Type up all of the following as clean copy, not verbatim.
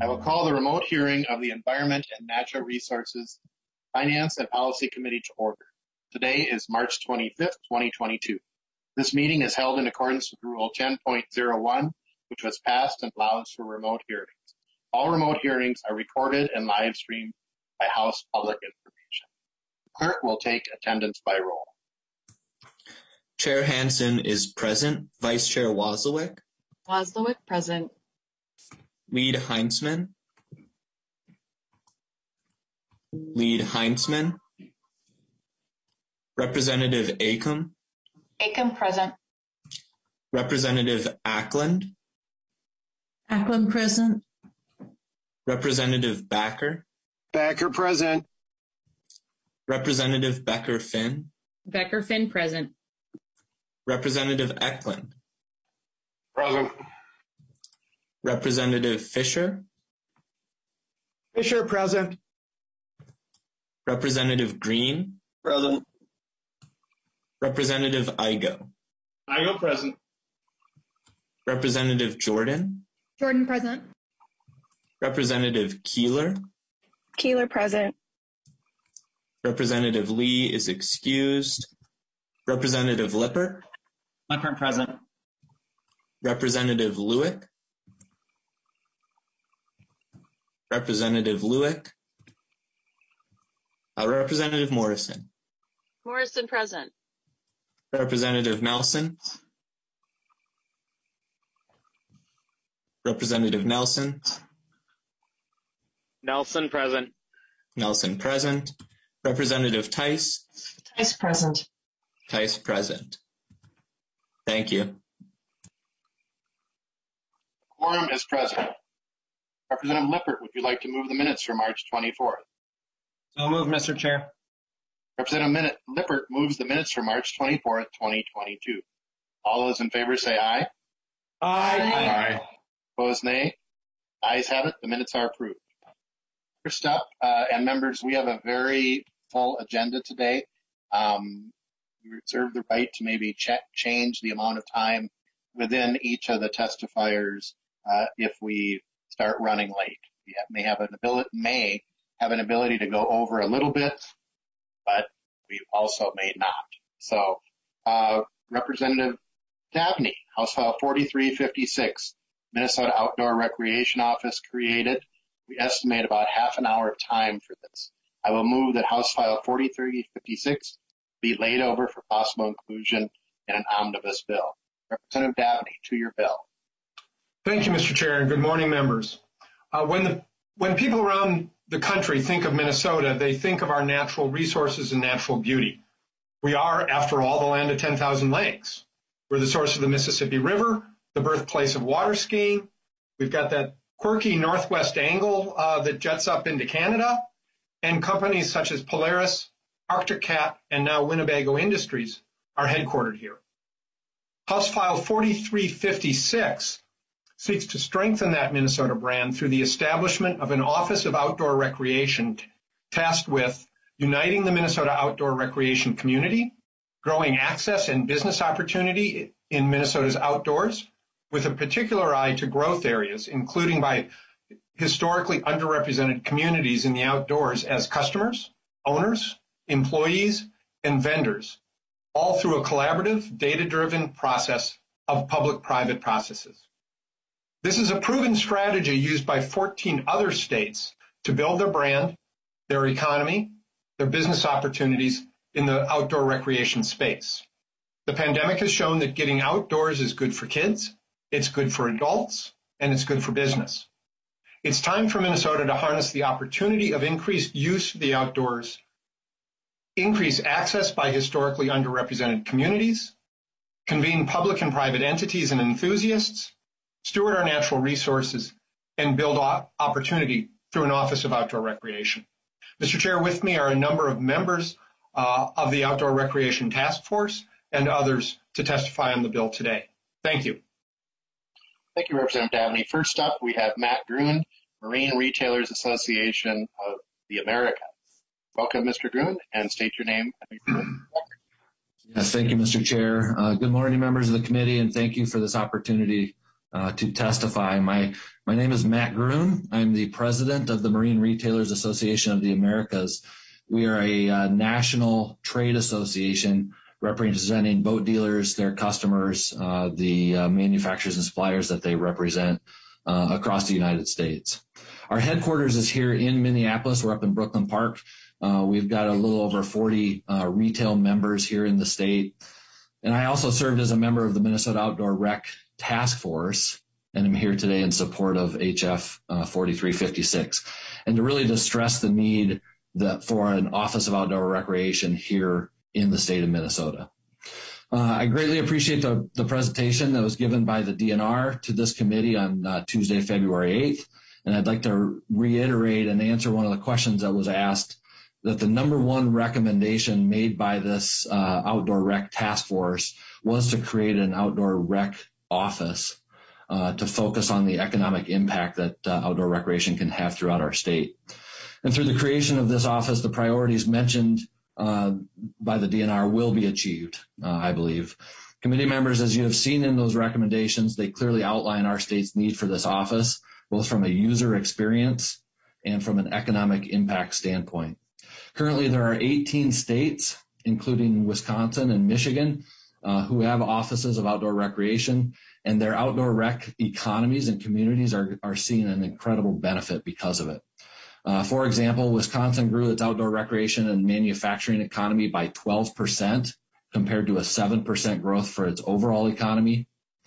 I will call the remote hearing of the Environment and Natural Resources Finance and Policy Committee to order. Today is March 25th, 2022. This meeting is held in accordance with Rule 10.01, which was passed and allows for remote hearings. All remote hearings are recorded and live streamed by House Public Information. The clerk will take attendance by roll. Chair Hansen is present. Vice Chair Wozlowick. Wozlowick present. Lead Heinzman. Lead Heinzman. Representative Acom. Acom present. Representative Ackland. Ackland present. Representative Backer. Backer present. Representative Becker-Finn. Becker-Finn present. Representative Eklund. Present. Representative Fisher. Fisher present. Representative Green. Present. Representative Igo. Igo present. Representative Jordan. Jordan present. Representative Keeler. Keeler present. Representative Lee is excused. Representative Lippert. Lippert present. Representative Lewick. Representative Lewick. Representative Morrison. Morrison present. Representative Nelson. Representative Nelson. Nelson present. Nelson present. Representative Tice. Tice present. Tice present. Thank you. Quorum is present. Representative Lippert, would you like to move the minutes for March 24th? So moved, Mr. Chair. Representative Lippert moves the minutes for March 24th, 2022. All those in favor say aye. Aye. Opposed, nay. Ayes have it. The minutes are approved. First up, and members, we have a very full agenda today. We reserve the right to maybe change the amount of time within each of the testifiers if we start running late. We may have an ability to go over a little bit, but we also may not. So, Representative Dabney, House File 4356, Minnesota Outdoor Recreation Office created. We estimate about half an hour of time for this. I will move that House File 4356 be laid over for possible inclusion in an omnibus bill. Representative Dabney, to your bill. Thank you, Mr. Chair, and good morning, members. When people around the country think of Minnesota, they think of our natural resources and natural beauty. We are, after all, the land of 10,000 lakes. We're the source of the Mississippi River, the birthplace of water skiing. We've got that quirky northwest angle that jets up into Canada, and companies such as Polaris, Arctic Cat, and now Winnebago Industries are headquartered here. House File 4356 seeks to strengthen that Minnesota brand through the establishment of an Office of Outdoor Recreation tasked with uniting the Minnesota outdoor recreation community, growing access and business opportunity in Minnesota's outdoors, with a particular eye to growth areas, including by historically underrepresented communities in the outdoors as customers, owners, employees, and vendors, all through a collaborative, data-driven process of public-private processes. This is a proven strategy used by 14 other states to build their brand, their economy, their business opportunities in the outdoor recreation space. The pandemic has shown that getting outdoors is good for kids, it's good for adults, and it's good for business. It's time for Minnesota to harness the opportunity of increased use of the outdoors, increase access by historically underrepresented communities, convene public and private entities and enthusiasts, steward our natural resources, and build opportunity through an Office of Outdoor Recreation. Mr. Chair, with me are a number of members of the Outdoor Recreation Task Force and others to testify on the bill today. Thank you. Thank you, Representative Dabney. First up, we have Matt Gruen, Marine Retailers Association of the Americas. Welcome, Mr. Gruen, and state your name. Yes, thank you, Mr. Chair. Good morning, members of the committee, and thank you for this opportunity to testify. My name is Matt Groon. I'm the president of the Marine Retailers Association of the Americas. We are a national trade association representing boat dealers, their customers, the manufacturers and suppliers that they represent across the United States. Our headquarters is here in Minneapolis. We're up in Brooklyn Park. We've got a little over 40 retail members here in the state. And I also served as a member of the Minnesota Outdoor Rec Task Force, and I'm here today in support of HF 4356, and to really stress the need for an Office of Outdoor Recreation here in the state of Minnesota. I greatly appreciate the presentation that was given by the DNR to this committee on Tuesday, February 8th, and I'd like to reiterate and answer one of the questions that was asked, that the number one recommendation made by this Outdoor Rec Task Force was to create an Outdoor Rec Office to focus on the economic impact that outdoor recreation can have throughout our state. And through the creation of this office, the priorities mentioned by the DNR will be achieved, I believe. Committee members, as you have seen in those recommendations, they clearly outline our state's need for this office, both from a user experience and from an economic impact standpoint. Currently, there are 18 states, including Wisconsin and Michigan, who have offices of outdoor recreation, and their outdoor rec economies and communities are seeing an incredible benefit because of it. For example, Wisconsin grew its outdoor recreation and manufacturing economy by 12% compared to a 7% growth for its overall economy.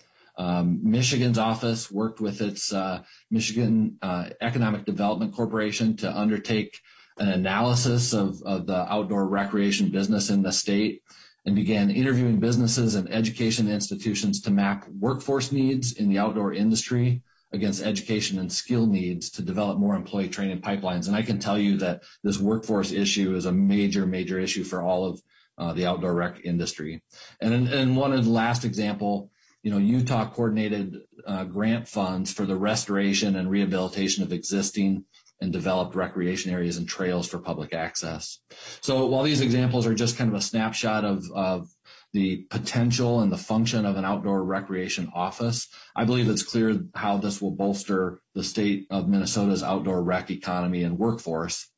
Michigan's office worked with its Michigan Economic Development Corporation to undertake an analysis of the outdoor recreation business in the state and began interviewing businesses and education institutions to map workforce needs in the outdoor industry against education and skill needs to develop more employee training pipelines. And I can tell you that this workforce issue is a major issue for all of the outdoor rec industry. And one of the last example, Utah coordinated grant funds for the restoration and rehabilitation of existing and developed recreation areas and trails for public access. So while these examples are just kind of a snapshot of the potential and the function of an outdoor recreation office, I believe it's clear how this will bolster the state of Minnesota's outdoor rec economy and workforce.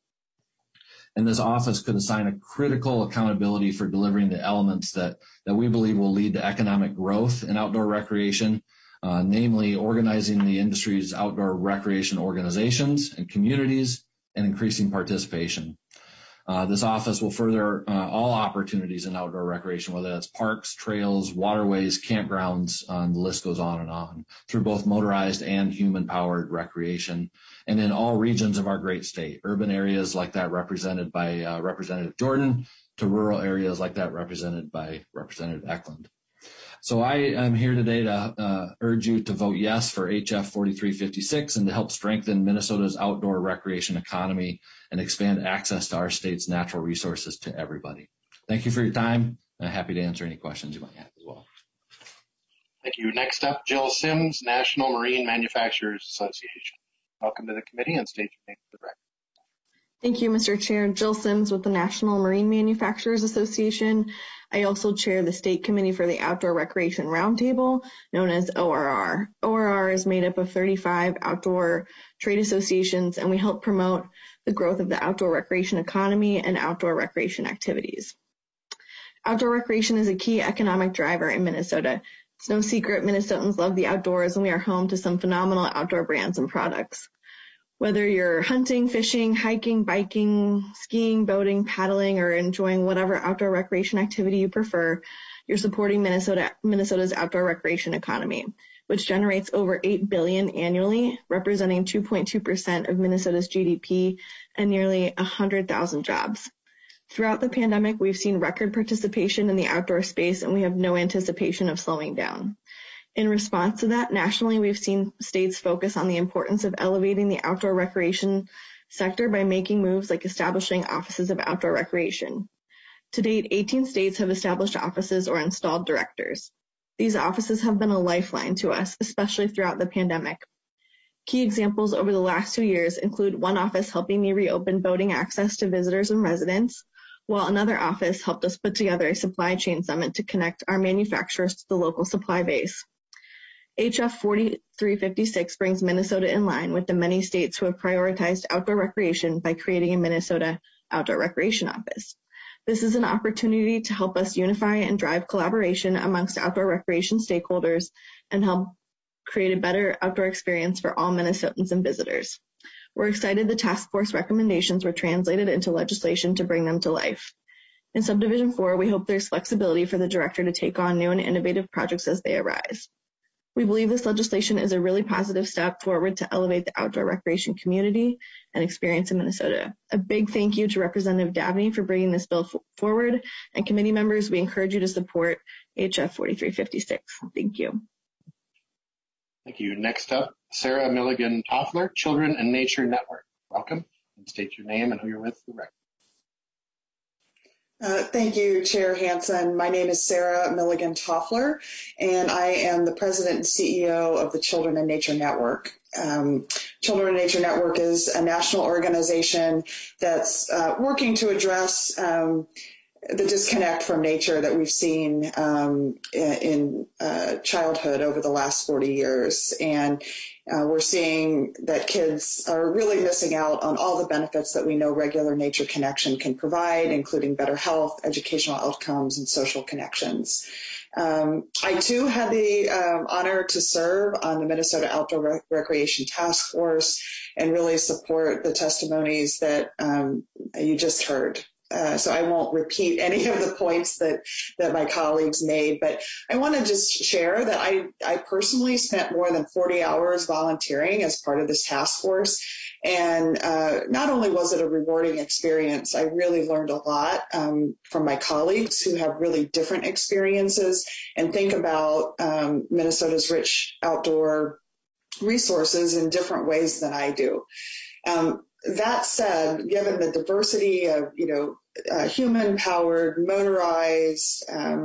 And this office could assign a critical accountability for delivering the elements that we believe will lead to economic growth in outdoor recreation, namely organizing the industry's outdoor recreation organizations and communities and increasing participation. This office will further all opportunities in outdoor recreation, whether that's parks, trails, waterways, campgrounds, the list goes on, through both motorized and human-powered recreation, and in all regions of our great state, urban areas like that represented by Representative Jordan, to rural areas like that represented by Representative Eklund. So I am here today to urge you to vote yes for HF 4356 and to help strengthen Minnesota's outdoor recreation economy and expand access to our state's natural resources to everybody. Thank you for your time. I'm happy to answer any questions you might have as well. Thank you. Next up, Jill Sims, National Marine Manufacturers Association. Welcome to the committee and state your name for the record. Thank you, Mr. Chair. Jill Sims with the National Marine Manufacturers Association. I also chair the State Committee for the Outdoor Recreation Roundtable, known as ORR. ORR is made up of 35 outdoor trade associations, and we help promote the growth of the outdoor recreation economy and outdoor recreation activities. Outdoor recreation is a key economic driver in Minnesota. It's no secret Minnesotans love the outdoors, and we are home to some phenomenal outdoor brands and products. Whether you're hunting, fishing, hiking, biking, skiing, boating, paddling, or enjoying whatever outdoor recreation activity you prefer, you're supporting Minnesota's outdoor recreation economy, which generates over $8 billion annually, representing 2.2% of Minnesota's GDP and nearly 100,000 jobs. Throughout the pandemic, we've seen record participation in the outdoor space, and we have no anticipation of slowing down. In response to that, nationally, we've seen states focus on the importance of elevating the outdoor recreation sector by making moves like establishing offices of outdoor recreation. To date, 18 states have established offices or installed directors. These offices have been a lifeline to us, especially throughout the pandemic. Key examples over the last 2 years include one office helping me reopen boating access to visitors and residents, while another office helped us put together a supply chain summit to connect our manufacturers to the local supply base. HF 4356 brings Minnesota in line with the many states who have prioritized outdoor recreation by creating a Minnesota Outdoor Recreation Office. This is an opportunity to help us unify and drive collaboration amongst outdoor recreation stakeholders and help create a better outdoor experience for all Minnesotans and visitors. We're excited the task force recommendations were translated into legislation to bring them to life. In Subdivision 4, we hope there's flexibility for the director to take on new and innovative projects as they arise. We believe this legislation is a really positive step forward to elevate the outdoor recreation community and experience in Minnesota. A big thank you to Representative Dabney for bringing this bill forward, and committee members, we encourage you to support HF 4356. Thank you. Thank you. Next up, Sarah Milligan Toffler, Children and Nature Network. Welcome, and state your name and who you're with for the record. Thank you, Chair Hansen. My name is Sarah Milligan Toffler, and I am the President and CEO of the Children and Nature Network. Children and Nature Network is a national organization that's working to address the disconnect from nature that we've seen in childhood over the last 40 years. And we're seeing that kids are really missing out on all the benefits that we know regular nature connection can provide, including better health, educational outcomes, and social connections. I too had the honor to serve on the Minnesota Outdoor Recreation Task Force and really support the testimonies that you just heard. So I won't repeat any of the points that my colleagues made, but I want to just share that I personally spent more than 40 hours volunteering as part of this task force. And not only was it a rewarding experience, I really learned a lot from my colleagues who have really different experiences and think about Minnesota's rich outdoor resources in different ways than I do. That said, given the diversity of, human-powered, motorized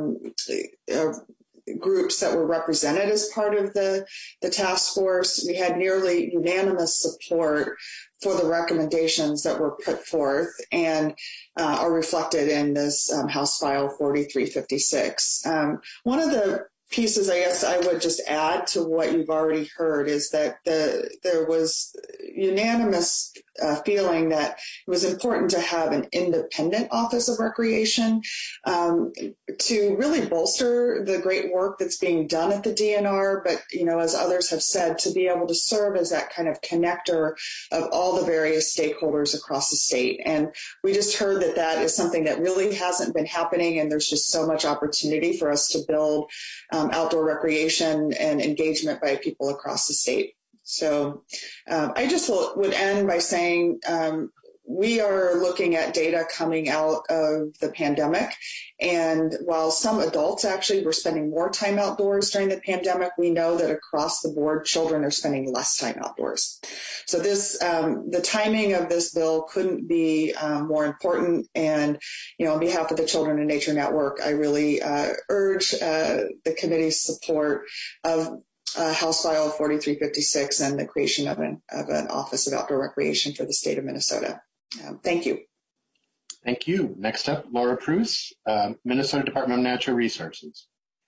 groups that were represented as part of the task force, we had nearly unanimous support for the recommendations that were put forth and are reflected in this House File 4356. One of the pieces I guess I would just add to what you've already heard is that there was unanimous feeling that it was important to have an independent Office of Recreation to really bolster the great work that's being done at the DNR, but, as others have said, to be able to serve as that kind of connector of all the various stakeholders across the state. And we just heard that is something that really hasn't been happening, and there's just so much opportunity for us to build outdoor recreation and engagement by people across the state. So I just would end by saying we are looking at data coming out of the pandemic. And while some adults actually were spending more time outdoors during the pandemic, we know that across the board, children are spending less time outdoors. So the timing of this bill couldn't be more important. And, on behalf of the Children and Nature Network, I really urge the committee's support of House File 4356 and the creation of an Office of Outdoor Recreation for the state of Minnesota. Thank you. Thank you. Next up, Laura Preuss, Minnesota Department of Natural Resources.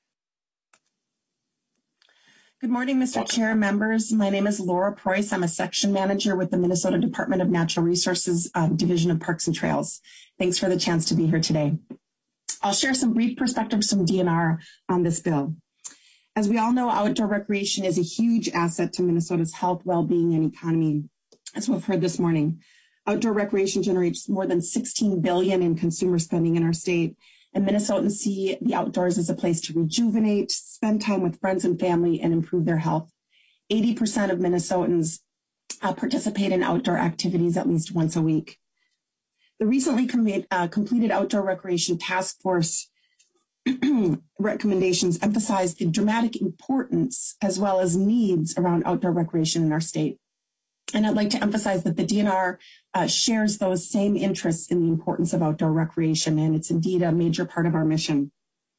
Good morning, Mr. Chair, members. My name is Laura Preuss. I'm a section manager with the Minnesota Department of Natural Resources Division of Parks and Trails. Thanks for the chance to be here today. I'll share some brief perspectives from DNR on this bill. As we all know, outdoor recreation is a huge asset to Minnesota's health, well-being, and economy, as we've heard this morning. Outdoor recreation generates more than $16 billion in consumer spending in our state, and Minnesotans see the outdoors as a place to rejuvenate, spend time with friends and family, and improve their health. 80% of Minnesotans participate in outdoor activities at least once a week. The recently completed Outdoor Recreation Task Force recommendations emphasize the dramatic importance as well as needs around outdoor recreation in our state. And I'd like to emphasize that the DNR shares those same interests in the importance of outdoor recreation, and it's indeed a major part of our mission.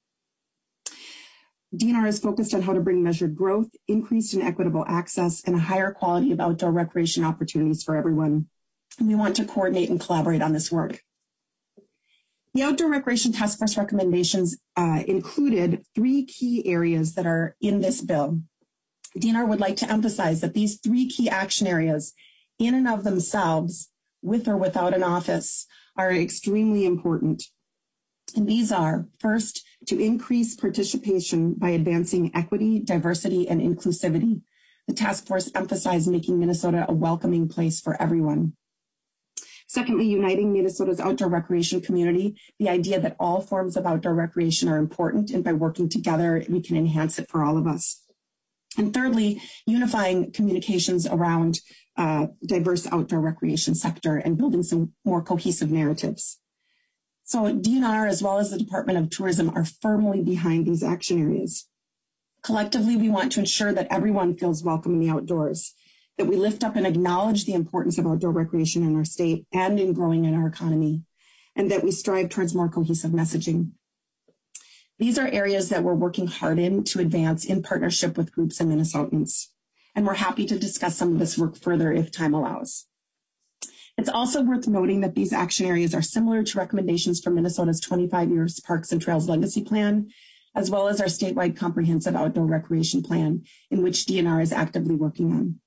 DNR is focused on how to bring measured growth, increased and equitable access, and a higher quality of outdoor recreation opportunities for everyone. And we want to coordinate and collaborate on this work. The Outdoor Recreation Task Force recommendations included 3 key areas that are in this bill. DNR would like to emphasize that these three key action areas, in and of themselves, with or without an office, are extremely important. And these are, first, to increase participation by advancing equity, diversity, and inclusivity. The task force emphasized making Minnesota a welcoming place for everyone. Secondly, uniting Minnesota's outdoor recreation community, the idea that all forms of outdoor recreation are important, and by working together, we can enhance it for all of us. And thirdly, unifying communications around diverse outdoor recreation sector and building some more cohesive narratives. So DNR, as well as the Department of Tourism, are firmly behind these action areas. Collectively, we want to ensure that everyone feels welcome in the outdoors, that we lift up and acknowledge the importance of outdoor recreation in our state and in growing in our economy, and that we strive towards more cohesive messaging. These are areas that we're working hard in to advance in partnership with groups and Minnesotans, and we're happy to discuss some of this work further if time allows. It's also worth noting that these action areas are similar to recommendations from Minnesota's 25 Years Parks and Trails Legacy Plan, as well as our statewide comprehensive outdoor recreation plan, in which DNR is actively working on.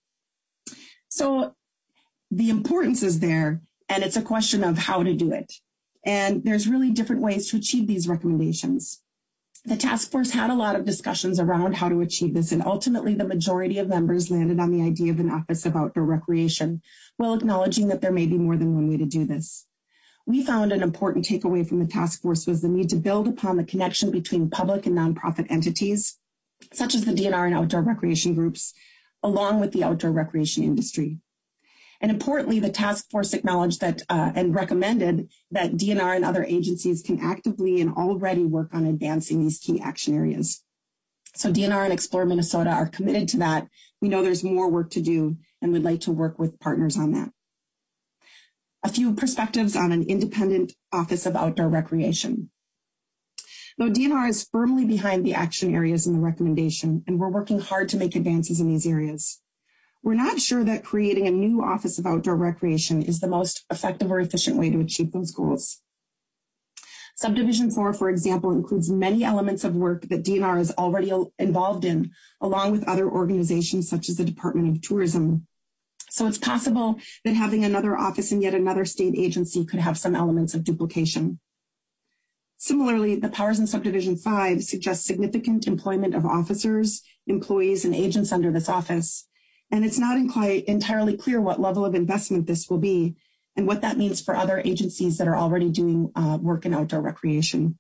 So the importance is there, and it's a question of how to do it. And there's really different ways to achieve these recommendations. The task force had a lot of discussions around how to achieve this, and ultimately the majority of members landed on the idea of an Office of Outdoor Recreation, while acknowledging that there may be more than one way to do this. We found an important takeaway from the task force was the need to build upon the connection between public and nonprofit entities, such as the DNR and outdoor recreation groups, along with the outdoor recreation industry. And importantly, the task force acknowledged that and recommended that DNR and other agencies can actively and already work on advancing these key action areas. So DNR and Explore Minnesota are committed to that. We know there's more work to do and would like to work with partners on that. A few perspectives on an independent Office of Outdoor Recreation. Though DNR is firmly behind the action areas in the recommendation, and we're working hard to make advances in these areas, we're not sure that creating a new Office of Outdoor Recreation is the most effective or efficient way to achieve those goals. Subdivision 4, for example, includes many elements of work that DNR is already involved in, along with other organizations such as the Department of Tourism. So it's possible that having another office in yet another state agency could have some elements of duplication. Similarly, the powers in Subdivision 5 suggest significant employment of officers, employees, and agents under this office. And it's not entirely clear what level of investment this will be and what that means for other agencies that are already doing work in outdoor recreation.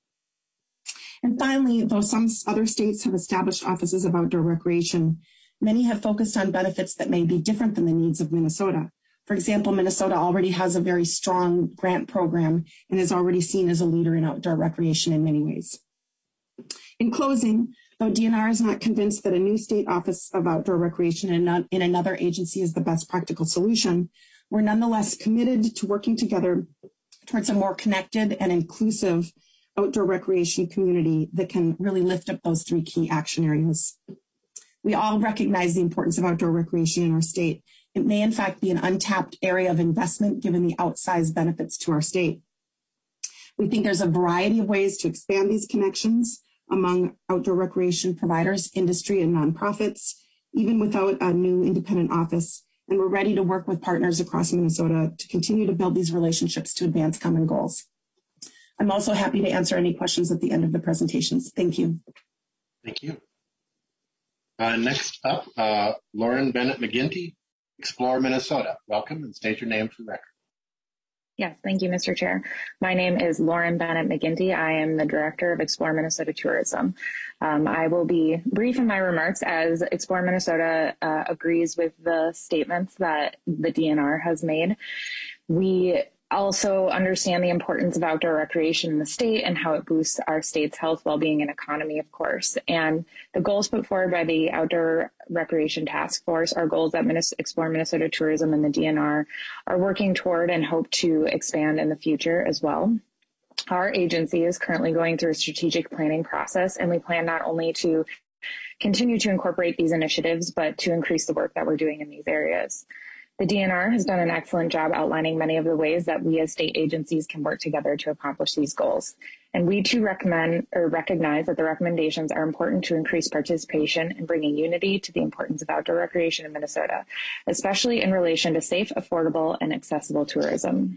And finally, though some other states have established offices of outdoor recreation, many have focused on benefits that may be different than the needs of Minnesota. For example, Minnesota already has a very strong grant program and is already seen as a leader in outdoor recreation in many ways. In closing, though DNR is not convinced that a new state office of outdoor recreation in another agency is the best practical solution, we're nonetheless committed to working together towards a more connected and inclusive outdoor recreation community that can really lift up those three key action areas. We all recognize the importance of outdoor recreation in our state. It may in fact be an untapped area of investment given the outsized benefits to our state. We think there's a variety of ways to expand these connections among outdoor recreation providers, industry, and nonprofits, even without a new independent office. And we're ready to work with partners across Minnesota to continue to build these relationships to advance common goals. I'm also happy to answer any questions at the end of the presentations. Thank you. Thank you. Next up, Lauren Bennett McGinty, Explore Minnesota. Welcome and state your name for the record. Yes, thank you, Mr. Chair. My name is Lauren Bennett McGinty. I am the Director of Explore Minnesota Tourism. I will be brief in my remarks as Explore Minnesota agrees with the statements that the DNR has made. We also understand the importance of outdoor recreation in the state and how it boosts our state's health, well-being, and economy, of course. And the goals put forward by the Outdoor Recreation Task Force are goals that Explore Minnesota Tourism and the DNR are working toward and hope to expand in the future as well. Our agency is currently going through a strategic planning process, and we plan not only to continue to incorporate these initiatives, but to increase the work that we're doing in these areas. The DNR has done an excellent job outlining many of the ways that we as state agencies can work together to accomplish these goals. And we too recognize that the recommendations are important to increase participation in bringing unity to the importance of outdoor recreation in Minnesota, especially in relation to safe, affordable, and accessible tourism.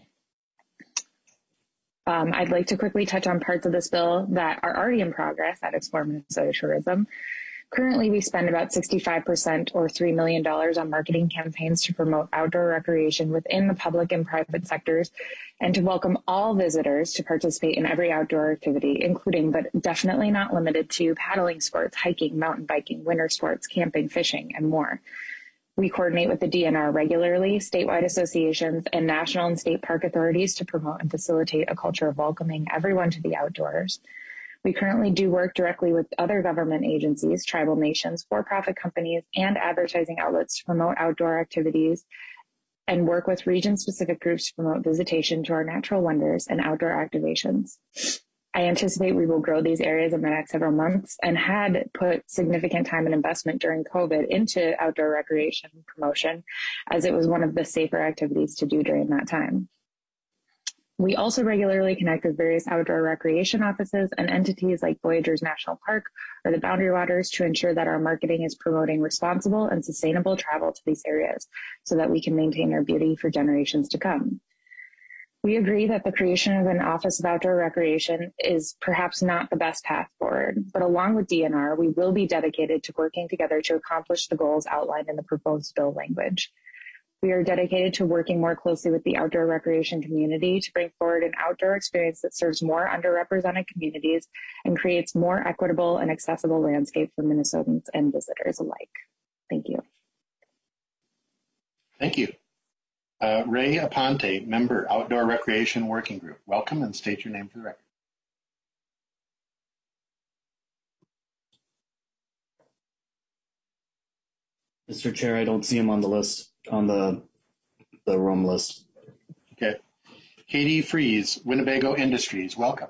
I'd like to quickly touch on parts of this bill that are already in progress at Explore Minnesota Tourism. Currently, we spend about 65% or $3 million on marketing campaigns to promote outdoor recreation within the public and private sectors and to welcome all visitors to participate in every outdoor activity, including but definitely not limited to paddling sports, hiking, mountain biking, winter sports, camping, fishing, and more. We coordinate with the DNR regularly, statewide associations, and national and state park authorities to promote and facilitate a culture of welcoming everyone to the outdoors. We currently do work directly with other government agencies, tribal nations, for-profit companies, and advertising outlets to promote outdoor activities and work with region-specific groups to promote visitation to our natural wonders and outdoor activations. I anticipate we will grow these areas in the next several months and had put significant time and investment during COVID into outdoor recreation promotion, as it was one of the safer activities to do during that time. We also regularly connect with various outdoor recreation offices and entities like Voyageurs National Park or the Boundary Waters to ensure that our marketing is promoting responsible and sustainable travel to these areas so that we can maintain their beauty for generations to come. We agree that the creation of an Office of Outdoor Recreation is perhaps not the best path forward, but along with DNR, we will be dedicated to working together to accomplish the goals outlined in the proposed bill language. We are dedicated to working more closely with the outdoor recreation community to bring forward an outdoor experience that serves more underrepresented communities and creates more equitable and accessible landscape for Minnesotans and visitors alike. Thank you. Thank you. Ray Aponte, member, Outdoor Recreation Working Group. Welcome and state your name for the record. Mr. Chair, I don't see him on the list, on the room list. Okay. Katie Fries, Winnebago Industries. Welcome.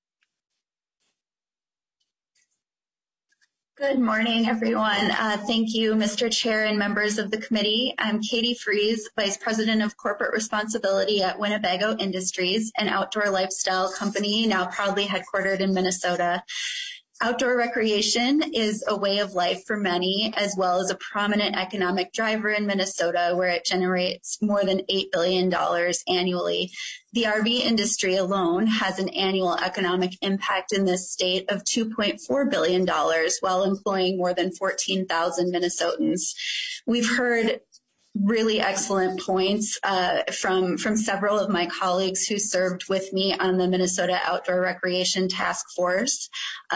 Good morning, everyone. Thank you, Mr. Chair and members of the committee. I'm Katie Fries, Vice President of Corporate Responsibility at Winnebago Industries, an outdoor lifestyle company now proudly headquartered in Minnesota. Outdoor recreation is a way of life for many, as well as a prominent economic driver in Minnesota, where it generates more than $8 billion annually. The RV industry alone has an annual economic impact in this state of $2.4 billion, while employing more than 14,000 Minnesotans. We've heard really excellent points from several of my colleagues who served with me on the Minnesota Outdoor Recreation Task Force.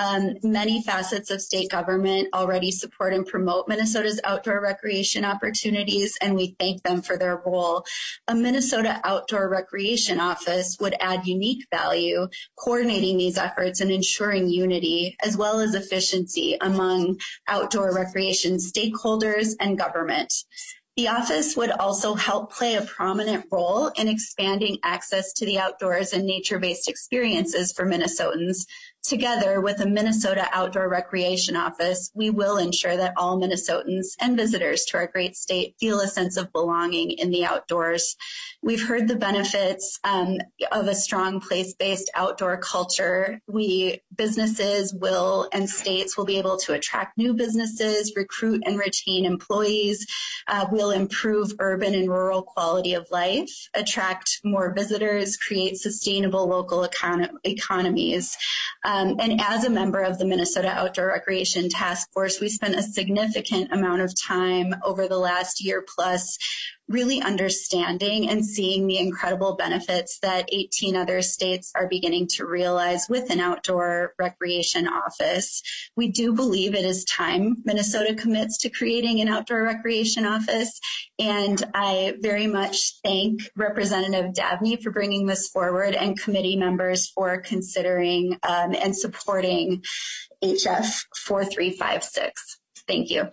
Many facets of state government already support and promote Minnesota's outdoor recreation opportunities, and we thank them for their role. A Minnesota Outdoor Recreation Office would add unique value, coordinating these efforts and ensuring unity, as well as efficiency among outdoor recreation stakeholders and government. The office would also help play a prominent role in expanding access to the outdoors and nature-based experiences for Minnesotans. Together with the Minnesota Outdoor Recreation Office, we will ensure that all Minnesotans and visitors to our great state feel a sense of belonging in the outdoors. We've heard the benefits of a strong place-based outdoor culture. Businesses and states will be able to attract new businesses, recruit and retain employees. We'll improve urban and rural quality of life, attract more visitors, create sustainable local economies. And as a member of the Minnesota Outdoor Recreation Task Force, we spent a significant amount of time over the last year plus really understanding and seeing the incredible benefits that 18 other states are beginning to realize with an outdoor recreation office. We do believe it is time Minnesota commits to creating an outdoor recreation office, and I very much thank Representative Dabney for bringing this forward and committee members for considering and supporting HF 4356. Thank you.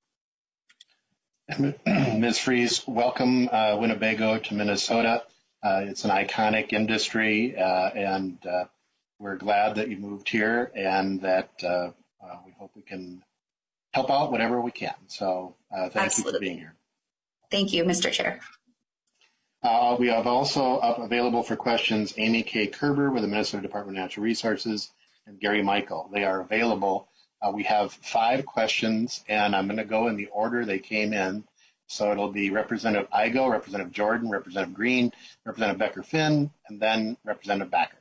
Ms. Fries, welcome Winnebago to Minnesota. It's an iconic industry, and we're glad that you moved here and that we hope we can help out whatever we can. So thank you for being here. Thank you, Mr. Chair. We have also up available for questions Amy K. Kerber with the Minnesota Department of Natural Resources and Gary Michael. They are available. We have 5 questions, and I'm going to go in the order they came in. So it'll be Representative Igo, Representative Jordan, Representative Green, Representative Becker-Finn, and then Representative Backer.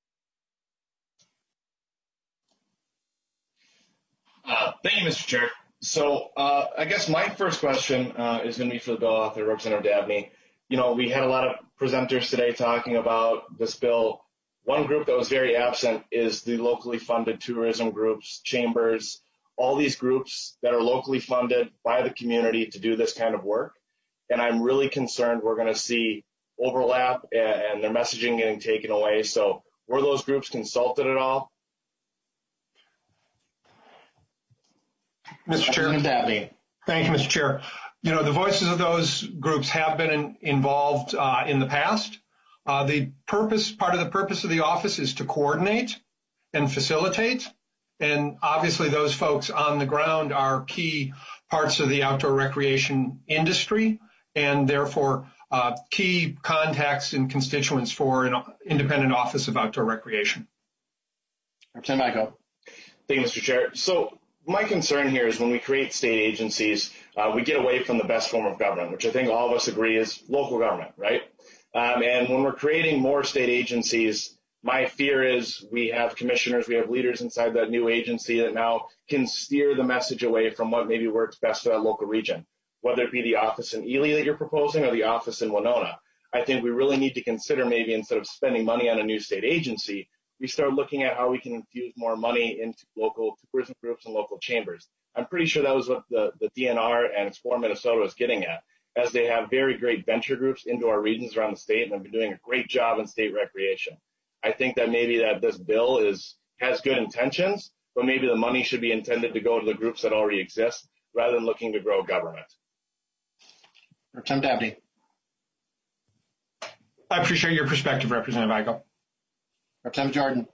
Thank you, Mr. Chair. So I guess my first question is going to be for the bill author, Representative Dabney. You know, we had a lot of presenters today talking about this bill. One group that was very absent is the locally funded tourism groups, chambers, all these groups that are locally funded by the community to do this kind of work. And I'm really concerned we're going to see overlap and their messaging getting taken away. So were those groups consulted at all? Mr. Chair. Thank you, Mr. Chair. You know, the voices of those groups have been involved in the past. Part of the purpose of the office is to coordinate and facilitate. And obviously those folks on the ground are key parts of the outdoor recreation industry and therefore key contacts and constituents for an independent office of outdoor recreation. Representative Michael. Thank you, Mr. Chair. So my concern here is when we create state agencies, we get away from the best form of government, which I think all of us agree is local government, right? And when we're creating more state agencies, my fear is we have commissioners, we have leaders inside that new agency that now can steer the message away from what maybe works best for that local region, whether it be the office in Ely that you're proposing or the office in Winona. I think we really need to consider maybe instead of spending money on a new state agency, we start looking at how we can infuse more money into local tourism groups and local chambers. I'm pretty sure that was what the DNR and Explore Minnesota was getting at, as they have very great venture groups into our regions around the state and have been doing a great job in state recreation. I think that maybe that this bill has good intentions, but maybe the money should be intended to go to the groups that already exist rather than looking to grow government. Representative Dabney. I appreciate your perspective, Representative Igo. Representative Jordan.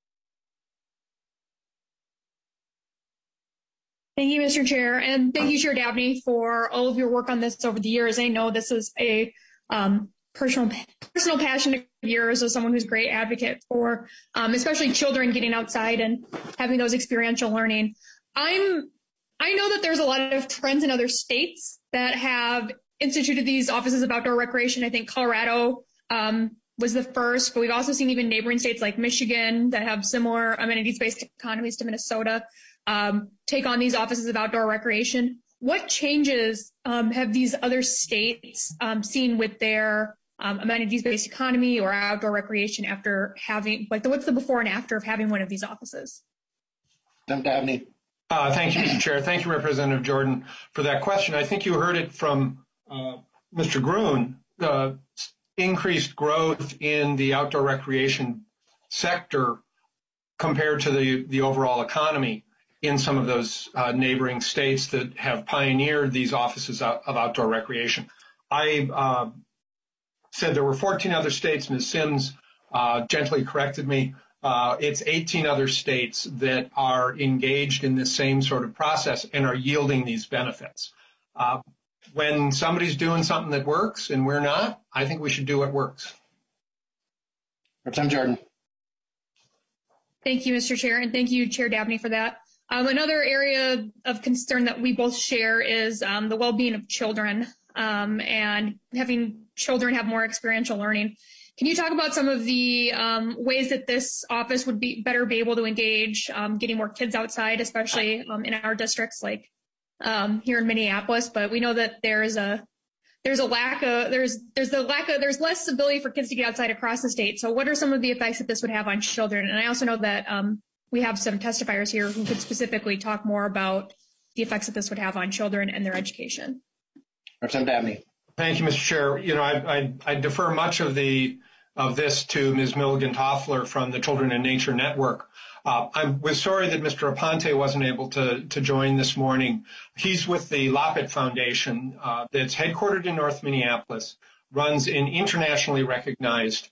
Thank you, Mr. Chair, and thank you, Chair Dabney, for all of your work on this over the years. I know this is a personal passion of yours as someone who's a great advocate for especially children getting outside and having those experiential learning. I know that there's a lot of trends in other states that have instituted these offices of outdoor recreation. I think Colorado was the first, but we've also seen even neighboring states like Michigan that have similar amenities-based economies to Minnesota take on these offices of outdoor recreation. What changes have these other states seen with their amenities-based economy or outdoor recreation after having, what's the before and after of having one of these offices? Dabney. Thank you, Mr. Chair. Thank you, Representative Jordan, for that question. I think you heard it from Mr. Gruen. The increased growth in the outdoor recreation sector compared to the overall economy in some of those neighboring states that have pioneered these offices of outdoor recreation. I said there were 14 other states. Ms. Sims gently corrected me. It's 18 other states that are engaged in this same sort of process and are yielding these benefits. When somebody's doing something that works and we're not, I think we should do what works. Representative Jordan. Thank you, Mr. Chair, and thank you, Chair Dabney, for that. Another area of concern that we both share is the well-being of children and having children have more experiential learning. Can you talk about some of the ways that this office would be better be able to engage getting more kids outside, especially in our districts like here in Minneapolis? But we know that there's less ability for kids to get outside across the state. So what are some of the effects that this would have on children? And I also know that we have some testifiers here who could specifically talk more about the effects that this would have on children and their education. Representative Dabney. Thank you, Mr. Chair. You know, I defer much of this to Ms. Milligan Toffler from the Children in Nature Network. I was sorry that Mr. Aponte wasn't able to join this morning. He's with the Loppet Foundation that's headquartered in North Minneapolis, runs an internationally recognized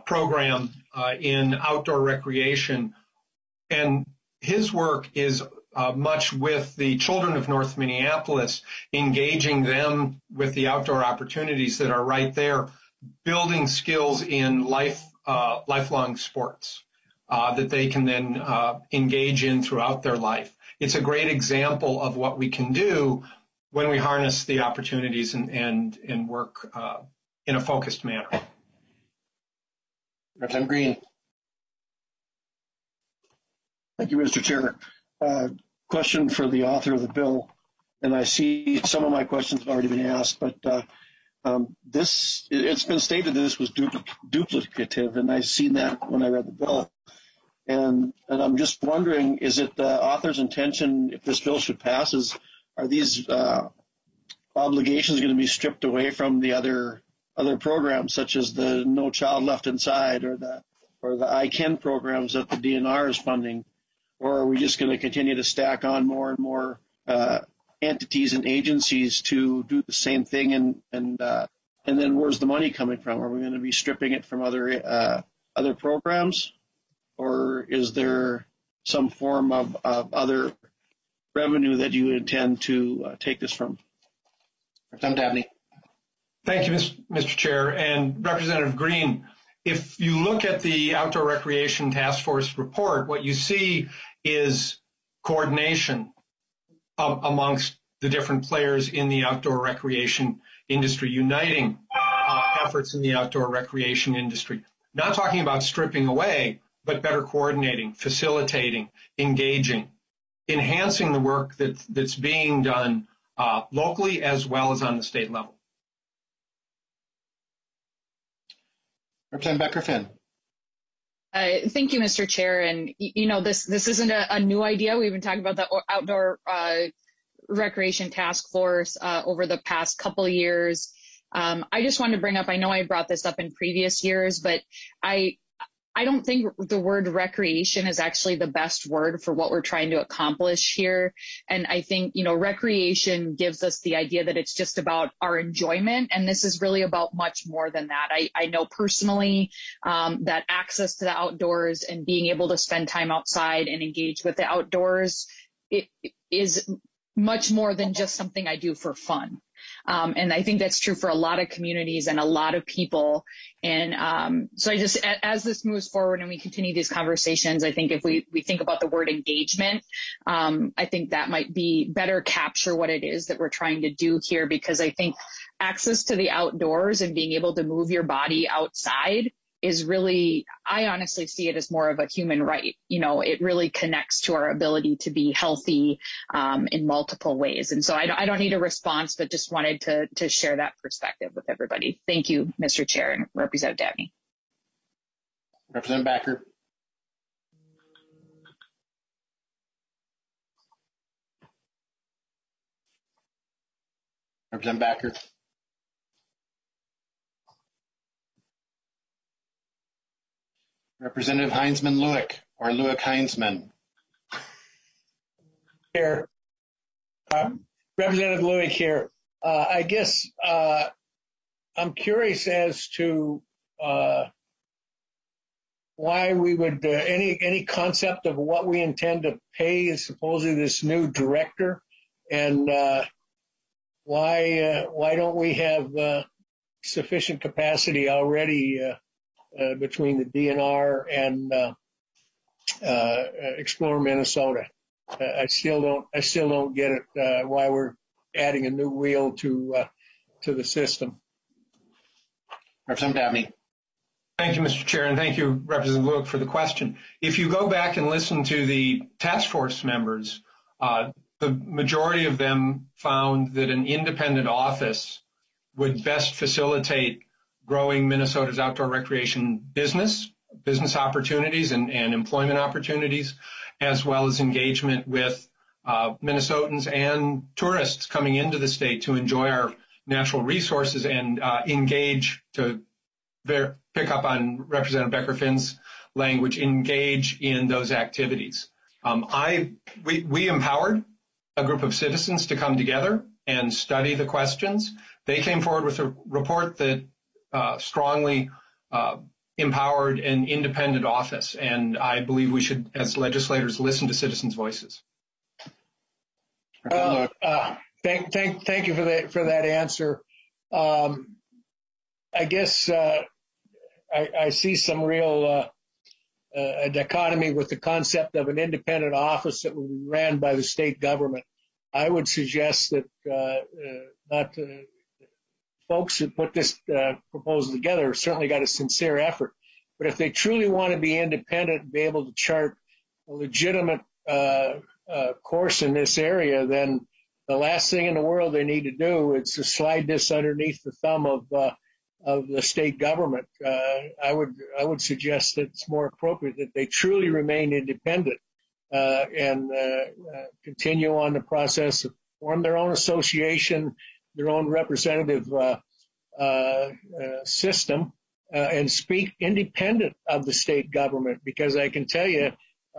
program in outdoor recreation, and his work is much with the children of North Minneapolis, engaging them with the outdoor opportunities that are right there, building skills in lifelong sports that they can then engage in throughout their life. It's a great example of what we can do when we harness the opportunities and work in a focused manner. Representative Green. Thank you, Mr. Chair. Question for the author of the bill, and I see some of my questions have already been asked, but it's been stated that this was duplicative, and I've seen that when I read the bill. And I'm just wondering, is it the author's intention, if this bill should pass, are these obligations going to be stripped away from the other programs, such as the No Child Left Inside or the I-CAN programs that the DNR is funding? Or are we just going to continue to stack on more and more entities and agencies to do the same thing? And then where's the money coming from? Are we going to be stripping it from other programs? Or is there some form of other revenue that you intend to take this from? Representative Dabney. Thank you, Mr. Chair. And Representative Green, if you look at the Outdoor Recreation Task Force report, what you see is coordination amongst the different players in the outdoor recreation industry, uniting efforts in the outdoor recreation industry. Not talking about stripping away, but better coordinating, facilitating, engaging, enhancing the work that's being done locally as well as on the state level. Representative Becker-Finn. Thank you, Mr. Chair. And, this isn't a new idea. We've been talking about the Outdoor Recreation Task Force over the past couple of years. I just wanted to bring up, I know I brought this up in previous years, but I don't think the word recreation is actually the best word for what we're trying to accomplish here. And I think, recreation gives us the idea that it's just about our enjoyment. And this is really about much more than that. I know personally that access to the outdoors and being able to spend time outside and engage with the outdoors, it is much more than just something I do for fun. And I think that's true for a lot of communities and a lot of people. And so as this moves forward and we continue these conversations, I think if we think about the word engagement, I think that might be better capture what it is that we're trying to do here, because I think access to the outdoors and being able to move your body outside is really, I honestly see it as more of a human right. It really connects to our ability to be healthy in multiple ways. And so I don't need a response, but just wanted to share that perspective with everybody. Thank you, Mr. Chair and Representative Dabney. Representative Backer. Representative Backer. Representative Heinzman-Lueck, or Lueck-Heinzman. Chair, Representative Lueck here. I guess I'm curious as to why we would any concept of what we intend to pay supposedly this new director, and why don't we have sufficient capacity already between the DNR and Explore Minnesota. I still don't get it why we're adding a new wheel to the system. Representative Dabney. Thank you, Mr. Chair, and thank you, Representative Lueck, for the question. If you go back and listen to the task force members, the majority of them found that an independent office would best facilitate growing Minnesota's outdoor recreation business opportunities and employment opportunities, as well as engagement with Minnesotans and tourists coming into the state to enjoy our natural resources and engage, to pick up on Representative Becker-Finn's language, engage in those activities. We empowered a group of citizens to come together and study the questions. They came forward with a report that strongly empowered an independent office, and I believe we should, as legislators, listen to citizens' voices. Thank you for that answer. I guess I see some real a dichotomy with the concept of an independent office that will be ran by the state government. I would suggest that folks who put this proposal together certainly got a sincere effort. But if they truly want to be independent and be able to chart a legitimate course in this area, then the last thing in the world they need to do is to slide this underneath the thumb of the state government. I would suggest that it's more appropriate that they truly remain independent and continue on the process of form their own association, their own representative system, and speak independent of the state government. Because I can tell you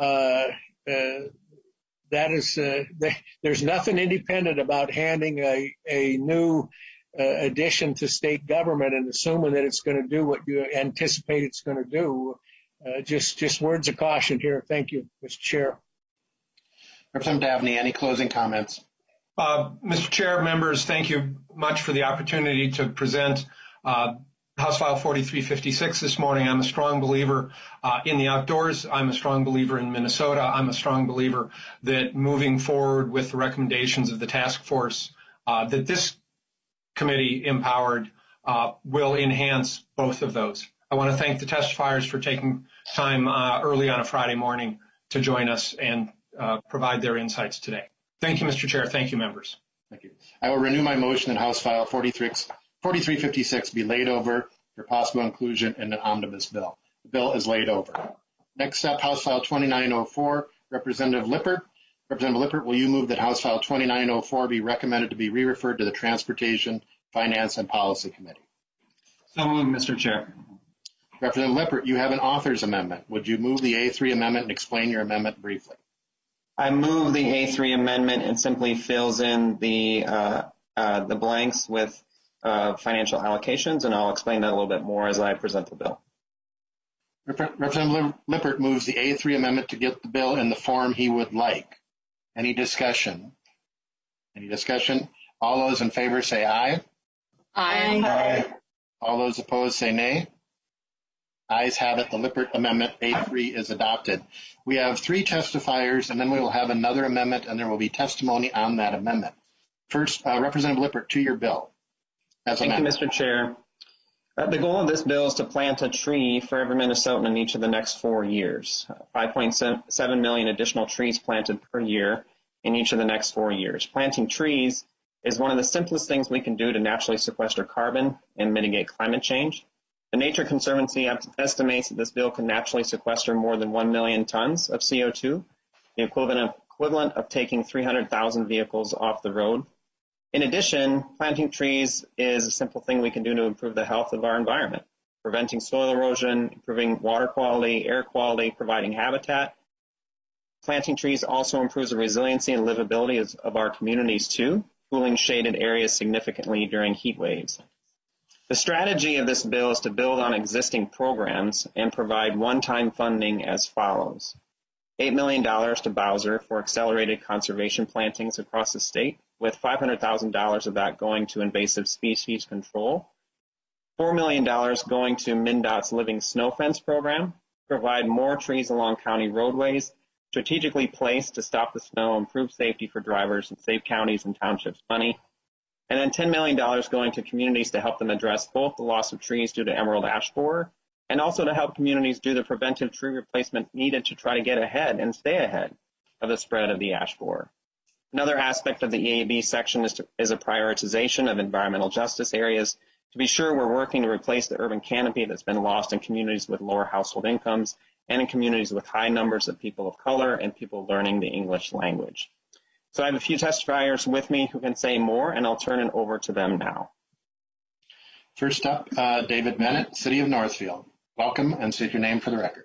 that is there's nothing independent about handing a new addition to state government and assuming that it's going to do what you anticipate it's going to do. Just words of caution here. Thank you, Mr. Chair. Representative Dabney, any closing comments? Mr. Chair, members, thank you much for the opportunity to present House File 4356 this morning. I'm a strong believer in the outdoors. I'm a strong believer in Minnesota. I'm a strong believer that moving forward with the recommendations of the task force that this committee empowered will enhance both of those. I want to thank the testifiers for taking time early on a Friday morning to join us and provide their insights today. Thank you, Mr. Chair. Thank you, members. Thank you. I will renew my motion that House File 4356 be laid over for possible inclusion in an omnibus bill. The bill is laid over. Next up, House File 2904, Representative Lippert. Representative Lippert, will you move that House File 2904 be recommended to be re-referred to the Transportation, Finance, and Policy Committee? So moved, Mr. Chair. Representative Lippert, you have an author's amendment. Would you move the A3 amendment and explain your amendment briefly? I move the A3 amendment and simply fills in the blanks with financial allocations, and I'll explain that a little bit more as I present the bill. Representative Lippert moves the A3 amendment to get the bill in the form he would like. Any discussion? Any discussion? All those in favor say aye. Aye. Aye. All those opposed say nay. Ayes have it. The Lippert Amendment A3 is adopted. We have 3 testifiers, and then we will have another amendment, and there will be testimony on that amendment. First, Representative Lippert, to your bill. Thank you, Mr. Chair. The goal of this bill is to plant a tree for every Minnesotan in each of the next 4 years. 5.7 million additional trees planted per year in each of the next 4 years. Planting trees is one of the simplest things we can do to naturally sequester carbon and mitigate climate change. The Nature Conservancy estimates that this bill can naturally sequester more than 1 million tons of CO2, the equivalent of taking 300,000 vehicles off the road. In addition, planting trees is a simple thing we can do to improve the health of our environment, preventing soil erosion, improving water quality, air quality, providing habitat. Planting trees also improves the resiliency and livability of our communities too, cooling shaded areas significantly during heat waves. The strategy of this bill is to build on existing programs and provide one-time funding as follows. $8 million to Bowser for accelerated conservation plantings across the state, with $500,000 of that going to invasive species control. $4 million going to MnDOT's Living Snow Fence program, provide more trees along county roadways, strategically placed to stop the snow, improve safety for drivers, and save counties and townships money. And then $10 million going to communities to help them address both the loss of trees due to emerald ash borer and also to help communities do the preventive tree replacement needed to try to get ahead and stay ahead of the spread of the ash borer. Another aspect of the EAB section is a prioritization of environmental justice areas. To be sure, we're working to replace the urban canopy that's been lost in communities with lower household incomes and in communities with high numbers of people of color and people learning the English language. So I have a few testifiers with me who can say more, and I'll turn it over to them now. First up, David Bennett, City of Northfield. Welcome, and state your name for the record.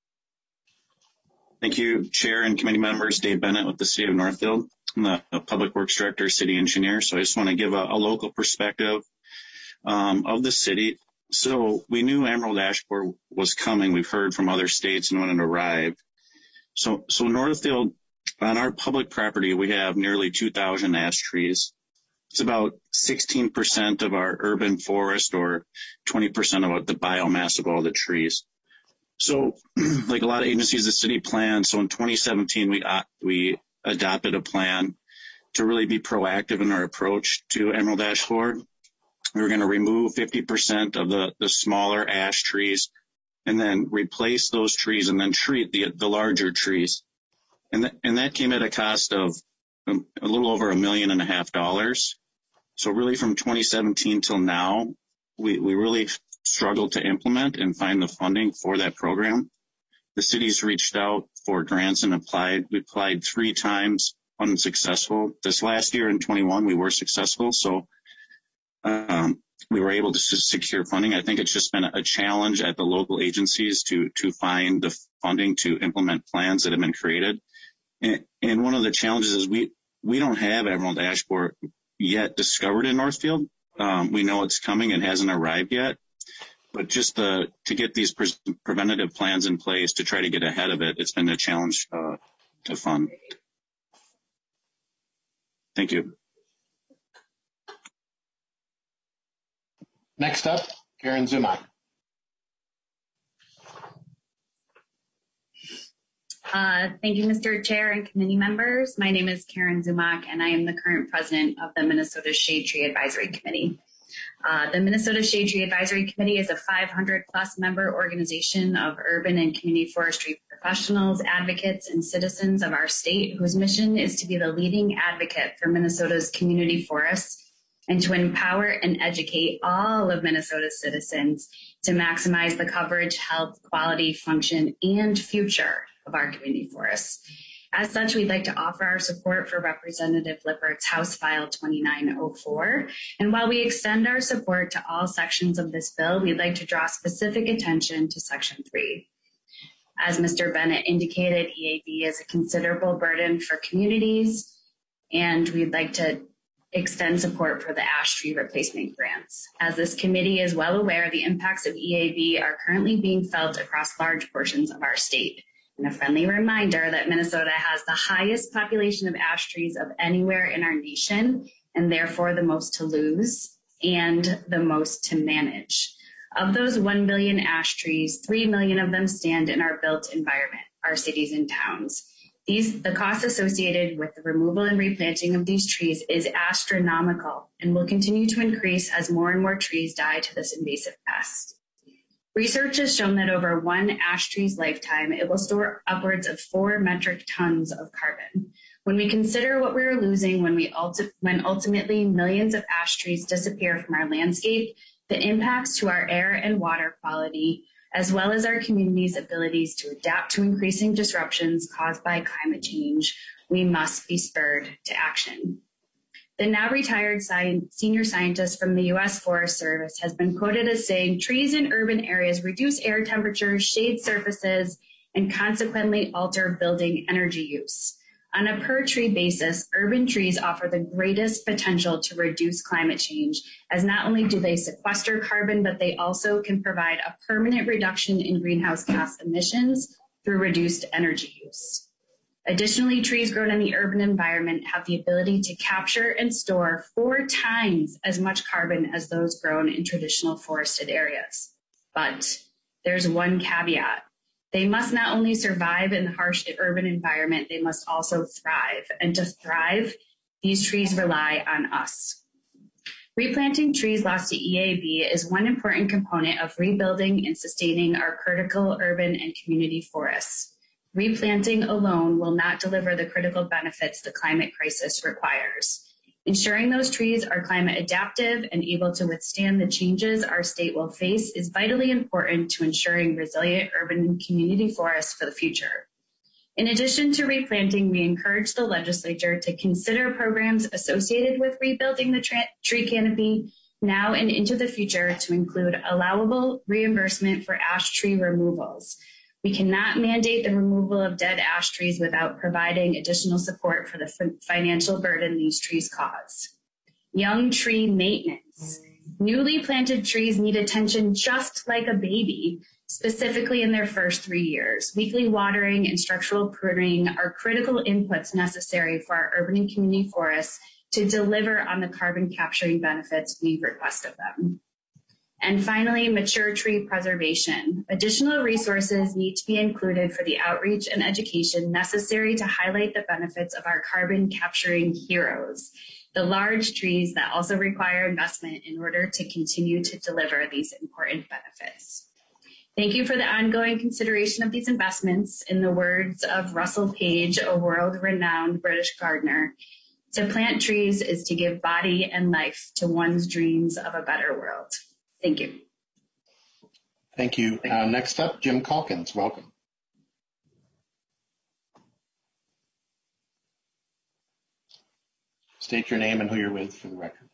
Thank you, Chair and committee members. Dave Bennett with the City of Northfield. I'm the Public Works Director, City Engineer, so I just want to give a local perspective of the city. So we knew emerald ash borer was coming. We've heard from other states and when it arrived. So Northfield On our public property, we have nearly 2,000 ash trees. It's about 16% of our urban forest, or 20% of the biomass of all the trees. So like a lot of agencies, the city planned. So in 2017, we adopted a plan to really be proactive in our approach to emerald ash borer. We were going to remove 50% of the smaller ash trees and then replace those trees and then treat the larger trees. And that came at a cost of a little over $1.5 million. So really from 2017 till now, we really struggled to implement and find the funding for that program. The city's reached out for grants and applied. We applied 3 times, unsuccessful. This last year in 21, we were successful. So we were able to secure funding. I think it's just been a challenge at the local agencies to find the funding to implement plans that have been created. And one of the challenges is we don't have emerald ash borer yet discovered in Northfield. We know it's coming. It hasn't arrived yet. But just to get these preventative plans in place to try to get ahead of it, it's been a challenge to fund. Thank you. Next up, Karen Zumak. Thank you, Mr. Chair and committee members. My name is Karen Zumak, and I am the current president of the Minnesota Shade Tree Advisory Committee. The Minnesota Shade Tree Advisory Committee is a 500-plus member organization of urban and community forestry professionals, advocates, and citizens of our state whose mission is to be the leading advocate for Minnesota's community forests and to empower and educate all of Minnesota's citizens to maximize the coverage, health, quality, function, and future of our community forests. As such, we'd like to offer our support for Representative Lippert's House File 2904. And while we extend our support to all sections of this bill, we'd like to draw specific attention to Section 3. As Mr. Bennett indicated, EAB is a considerable burden for communities, and we'd like to extend support for the ash tree replacement grants. As this committee is well aware, the impacts of EAB are currently being felt across large portions of our state. And a friendly reminder that Minnesota has the highest population of ash trees of anywhere in our nation, and therefore the most to lose and the most to manage. Of those 1 billion ash trees, 3 million of them stand in our built environment, our cities and towns. The cost associated with the removal and replanting of these trees is astronomical and will continue to increase as more and more trees die to this invasive pest. Research has shown that over one ash tree's lifetime, it will store upwards of 4 metric tons of carbon. When we consider what we're losing when ultimately millions of ash trees disappear from our landscape, the impacts to our air and water quality, as well as our community's abilities to adapt to increasing disruptions caused by climate change, we must be spurred to action. The now retired senior scientist from the U.S. Forest Service has been quoted as saying, trees in urban areas reduce air temperatures, shade surfaces, and consequently alter building energy use. On a per tree basis, urban trees offer the greatest potential to reduce climate change, as not only do they sequester carbon, but they also can provide a permanent reduction in greenhouse gas emissions through reduced energy use. Additionally, trees grown in the urban environment have the ability to capture and store 4 times as much carbon as those grown in traditional forested areas. But there's one caveat. They must not only survive in the harsh urban environment, they must also thrive. And to thrive, these trees rely on us. Replanting trees lost to EAB is one important component of rebuilding and sustaining our critical urban and community forests. Replanting alone will not deliver the critical benefits the climate crisis requires. Ensuring those trees are climate adaptive and able to withstand the changes our state will face is vitally important to ensuring resilient urban and community forests for the future. In addition to replanting, we encourage the legislature to consider programs associated with rebuilding the tree canopy now and into the future to include allowable reimbursement for ash tree removals. We cannot mandate the removal of dead ash trees without providing additional support for the financial burden these trees cause. Young tree maintenance. Newly planted trees need attention just like a baby. specifically in their first 3 years. Weekly watering and structural pruning are critical inputs necessary for our urban and community forests to deliver on the carbon capturing benefits we request of them. And finally, mature tree preservation. Additional resources need to be included for the outreach and education necessary to highlight the benefits of our carbon capturing heroes, the large trees that also require investment in order to continue to deliver these important benefits. Thank you for the ongoing consideration of these investments. In the words of Russell Page, a world-renowned British gardener, to plant trees is to give body and life to one's dreams of a better world. Thank you. Thank you. Next up, Jim Calkins. Welcome. State your name and who you're with for the record.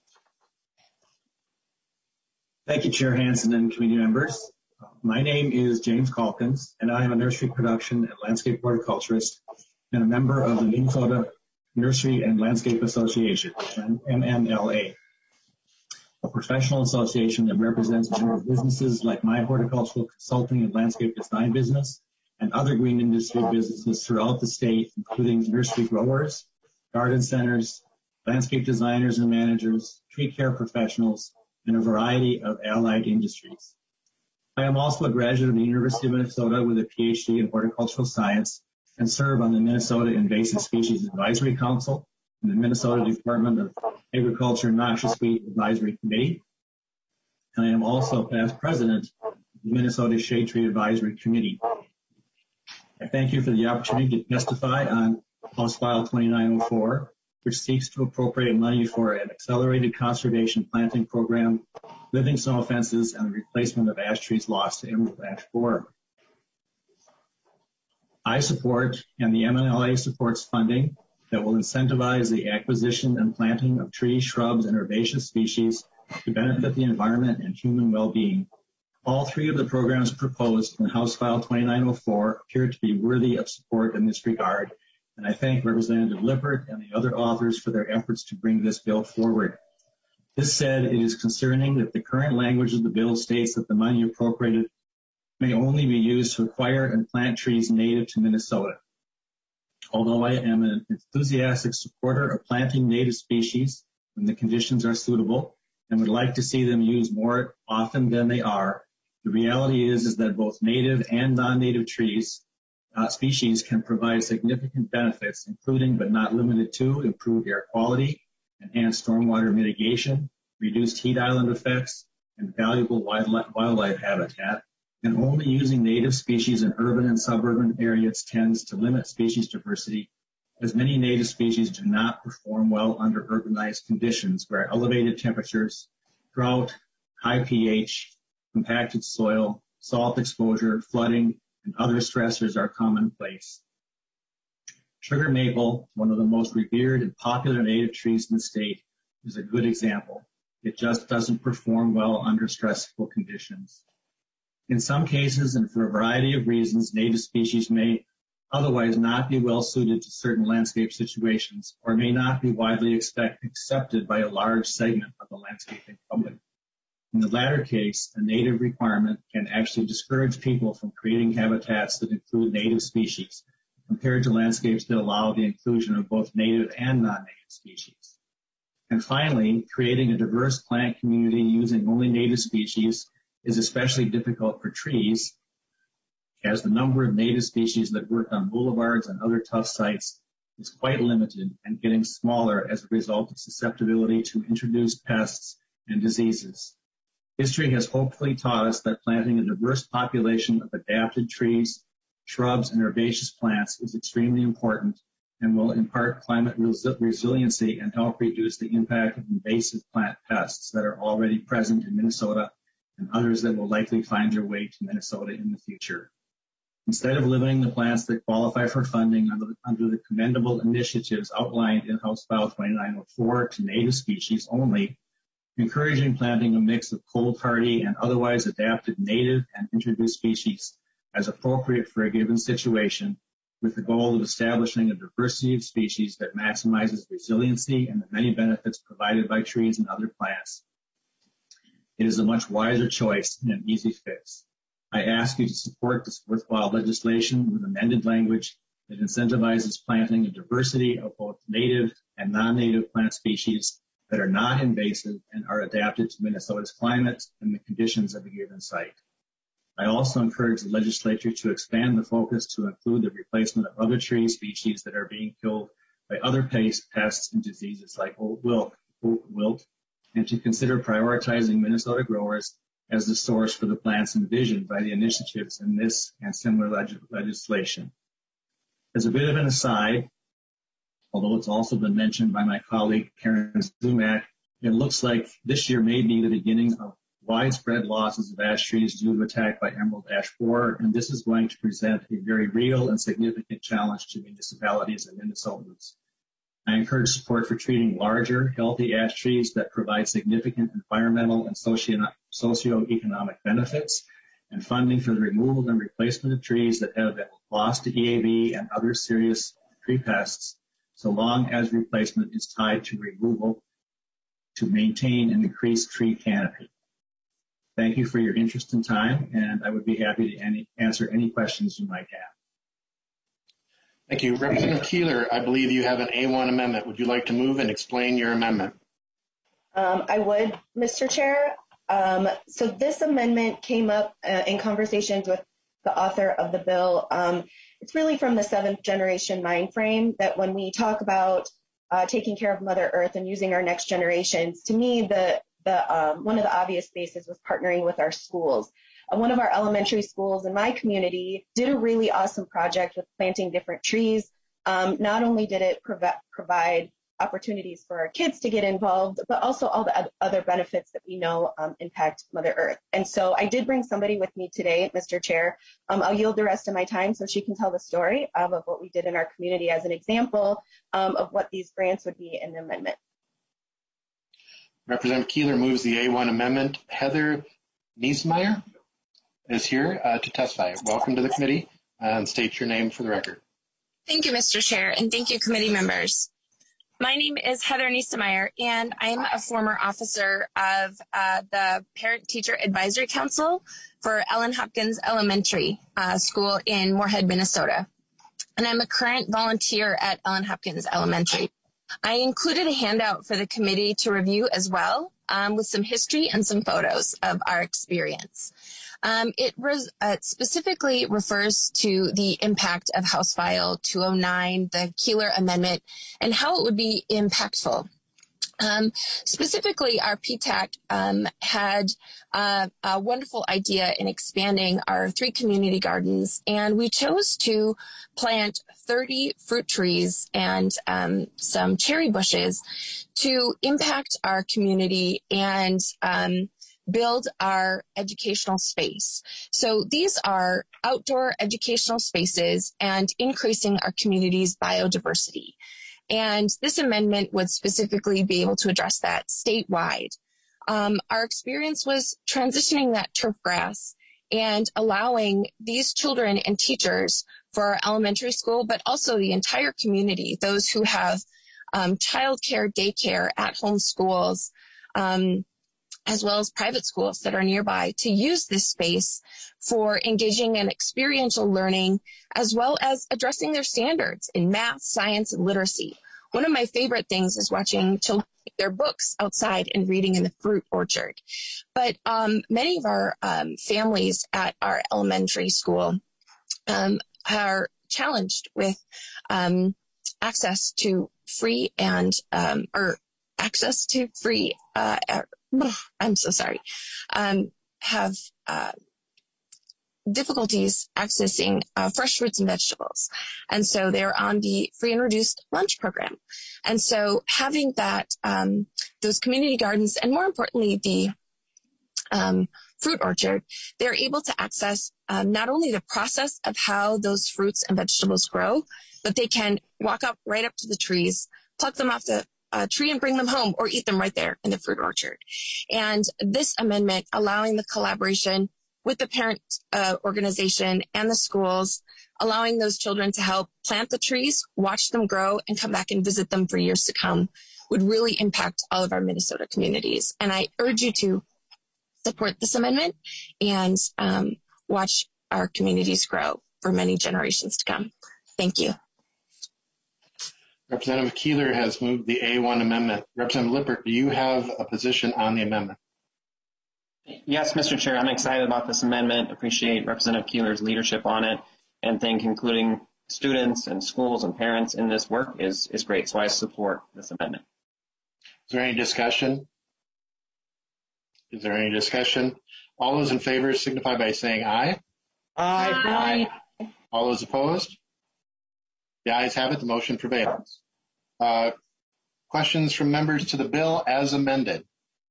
Thank you, Chair Hansen and committee members. My name is James Calkins, and I am a nursery production and landscape horticulturist and a member of the Minnesota Nursery and Landscape Association, MNLA, a professional association that represents businesses like my horticultural consulting and landscape design business and other green industry businesses throughout the state, including nursery growers, garden centers, landscape designers and managers, tree care professionals, and a variety of allied industries. I am also a graduate of the University of Minnesota with a PhD in horticultural science and serve on the Minnesota Invasive Species Advisory Council and the Minnesota Department of Agriculture Noxious Weed Advisory Committee. And I am also past president of the Minnesota Shade Tree Advisory Committee. I thank you for the opportunity to testify on House File 2904, which seeks to appropriate money for an accelerated conservation planting program, living snow fences, and the replacement of ash trees lost to emerald ash borer. I support, and the MNLA supports, funding that will incentivize the acquisition and planting of trees, shrubs, and herbaceous species to benefit the environment and human well-being. All three of the programs proposed in House File 2904 appear to be worthy of support in this regard, and I thank Representative Lippert and the other authors for their efforts to bring this bill forward. This said, it is concerning that the current language of the bill states that the money appropriated may only be used to acquire and plant trees native to Minnesota. Although I am an enthusiastic supporter of planting native species when the conditions are suitable and would like to see them used more often than they are, the reality is that both native and non-native trees species can provide significant benefits, including but not limited to improved air quality, enhanced stormwater mitigation, reduced heat island effects, and valuable wildlife habitat. And only using native species in urban and suburban areas tends to limit species diversity, as many native species do not perform well under urbanized conditions where elevated temperatures, drought, high pH, compacted soil, salt exposure, flooding, and other stressors are commonplace. Sugar maple, one of the most revered and popular native trees in the state, is a good example. It just doesn't perform well under stressful conditions. In some cases, and for a variety of reasons, native species may otherwise not be well suited to certain landscape situations or may not be widely accepted by a large segment of the landscaping public. In the latter case, a native requirement can actually discourage people from creating habitats that include native species, compared to landscapes that allow the inclusion of both native and non-native species. And finally, creating a diverse plant community using only native species is especially difficult for trees, as the number of native species that work on boulevards and other tough sites is quite limited and getting smaller as a result of susceptibility to introduced pests and diseases. History has hopefully taught us that planting a diverse population of adapted trees, shrubs, and herbaceous plants is extremely important and will impart climate resiliency and help reduce the impact of invasive plant pests that are already present in Minnesota and others that will likely find their way to Minnesota in the future. Instead of limiting the plants that qualify for funding under the commendable initiatives outlined in House File 2904 to native species only, encouraging planting a mix of cold hardy and otherwise adapted native and introduced species as appropriate for a given situation, with the goal of establishing a diversity of species that maximizes resiliency and the many benefits provided by trees and other plants. It is a much wiser choice and an easy fix. I ask you to support this worthwhile legislation with amended language that incentivizes planting a diversity of both native and non-native plant species that are not invasive and are adapted to Minnesota's climate and the conditions of a given site. I also encourage the legislature to expand the focus to include the replacement of other tree species that are being killed by other pests and diseases like oat wilt, and to consider prioritizing Minnesota growers as the source for the plants envisioned by the initiatives in this and similar legislation. As a bit of an aside, although it's also been mentioned by my colleague Karen Zumak, it looks like this year may be the beginning of widespread losses of ash trees due to attack by emerald ash borer, and this is going to present a very real and significant challenge to municipalities and Minnesotans. I encourage support for treating larger, healthy ash trees that provide significant environmental and socioeconomic benefits, and funding for the removal and replacement of trees that have been lost to EAV and other serious tree pests, so long as replacement is tied to removal to maintain and increase tree canopy. Thank you for your interest and time, and I would be happy to answer any questions you might have. Thank you. Representative Keeler, I believe you have an A1 amendment. Would you like to move and explain your amendment? I would, Mr. Chair. So this amendment came up in conversations with the author of the bill. It's really from the seventh generation mind frame that when we talk about taking care of Mother Earth and using our next generations, to me, one of the obvious spaces was partnering with our schools. One of our elementary schools in my community did a really awesome project with planting different trees. Not only did it provide opportunities for our kids to get involved, but also all the other benefits that we know impact Mother Earth. And so I did bring somebody with me today, Mr. Chair. I'll yield the rest of my time so she can tell the story of what we did in our community as an example of what these grants would be in the amendment. Representative Keeler moves the A1 amendment. Heather Niesmeyer is here to testify. Welcome to the committee, and state your name for the record. Thank you, Mr. Chair, and thank you, committee members. My name is Heather Niesmeyer, and I'm a former officer of the Parent-Teacher Advisory Council for Ellen Hopkins Elementary School in Moorhead, Minnesota. And I'm a current volunteer at Ellen Hopkins Elementary. I included a handout for the committee to review as well, with some history and some photos of our experience. It specifically refers to the impact of House File 209, the Keeler Amendment, and how it would be impactful. Specifically, our PTAC had a wonderful idea in expanding our 3 community gardens, and we chose to plant 30 fruit trees and some cherry bushes to impact our community and build our educational space. So these are outdoor educational spaces and increasing our community's biodiversity. And this amendment would specifically be able to address that statewide. Our experience was transitioning that turf grass and allowing these children and teachers for our elementary school, but also the entire community, those who have childcare, daycare, at-home schools, as well as private schools that are nearby, to use this space for engaging in experiential learning, as well as addressing their standards in math, science, and literacy. One of my favorite things is watching children take their books outside and reading in the fruit orchard. But many of our families at our elementary school are challenged with access to free and have difficulties accessing fresh fruits and vegetables. And so they're on the free and reduced lunch program. And so having that, those community gardens, and more importantly, the fruit orchard, they're able to access not only the process of how those fruits and vegetables grow, but they can walk up right up to the trees, pluck them off the tree and bring them home, or eat them right there in the fruit orchard. And this amendment, allowing the collaboration with the parent organization and the schools, allowing those children to help plant the trees, watch them grow, and come back and visit them for years to come, would really impact all of our Minnesota communities. And I urge you to support this amendment and watch our communities grow for many generations to come. Thank you. Representative Keeler has moved the A1 amendment. Representative Lippert, do you have a position on the amendment? Yes, Mr. Chair, I'm excited about this amendment. Appreciate Representative Keeler's leadership on it, and think including students and schools and parents in this work is great. So I support this amendment. Is there any discussion? Is there any discussion? All those in favor signify by saying aye. Aye. Aye. All those opposed? The ayes have it. The motion prevails. Questions from members to the bill as amended?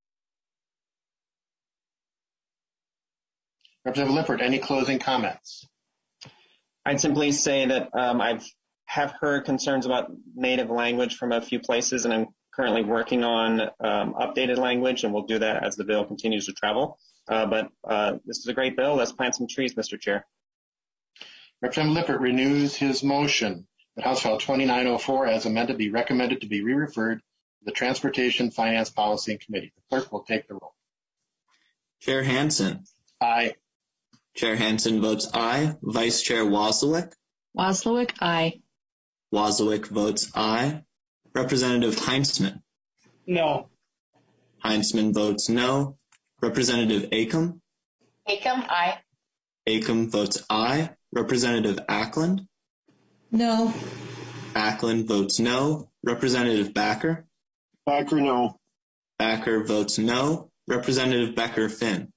Representative Lippert, any closing comments? I'd simply say that have heard concerns about native language from a few places, and I'm currently working on updated language, and we'll do that as the bill continues to travel. But this is a great bill. Let's plant some trees, Mr. Chair. Representative Lippert renews his motion that House File 2904 as amended be recommended to be re-referred to the Transportation Finance Policy Committee. The clerk will take the roll. Chair Hansen. Aye. Chair Hansen votes aye. Vice Chair Wozniak. Wozniak, aye. Wozniak votes aye. Representative Heinzman. No. Heinzman votes no. Representative Acom. Acom, aye. Acom votes aye. Representative Ackland. No. Ackland votes no. Representative Backer. Backer, no. Backer votes no. Representative Becker-Finn.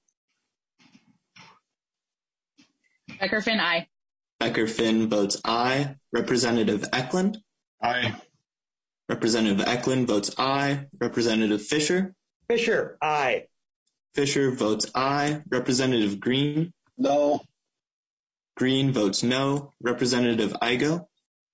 Becker-Finn, aye. Becker-Finn votes aye. Representative Eklund. Aye. Representative Eklund votes aye. Representative Fisher. Fisher, aye. Fisher votes aye. Representative Green. No. Green votes no. Representative Igo.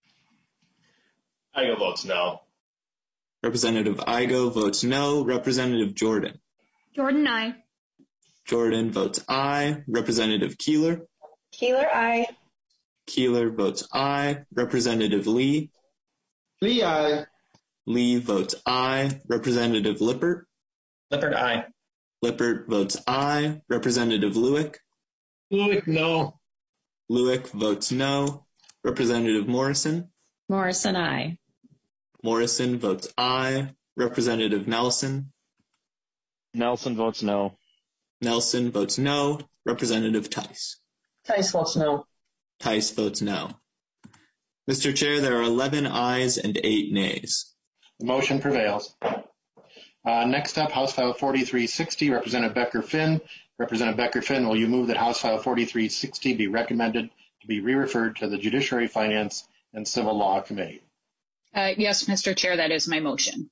Igo votes no. Representative Igo votes no. Representative Jordan. Jordan, aye. Jordan votes aye. Representative Keeler. Keeler, aye. Keeler votes aye. Representative Lee. Lee, aye. Lee votes aye. Representative Lippert. Lippert, aye. Lippert votes aye. Representative Lueck. Lueck, no. Lueck votes no. Representative Morrison. Morrison, aye. Morrison votes aye. Representative Nelson. Nelson votes no. Nelson votes no. Representative Tice. Tice votes no. Tice votes no. Mr. Chair, there are 11 ayes and 8 nays. The motion prevails. Next up, House File 4360, Representative Becker-Finn. Representative Becker-Finn, will you move that House File 4360 be recommended to be re-referred to the Judiciary, Finance, and Civil Law Committee? Yes, Mr. Chair, that is my motion.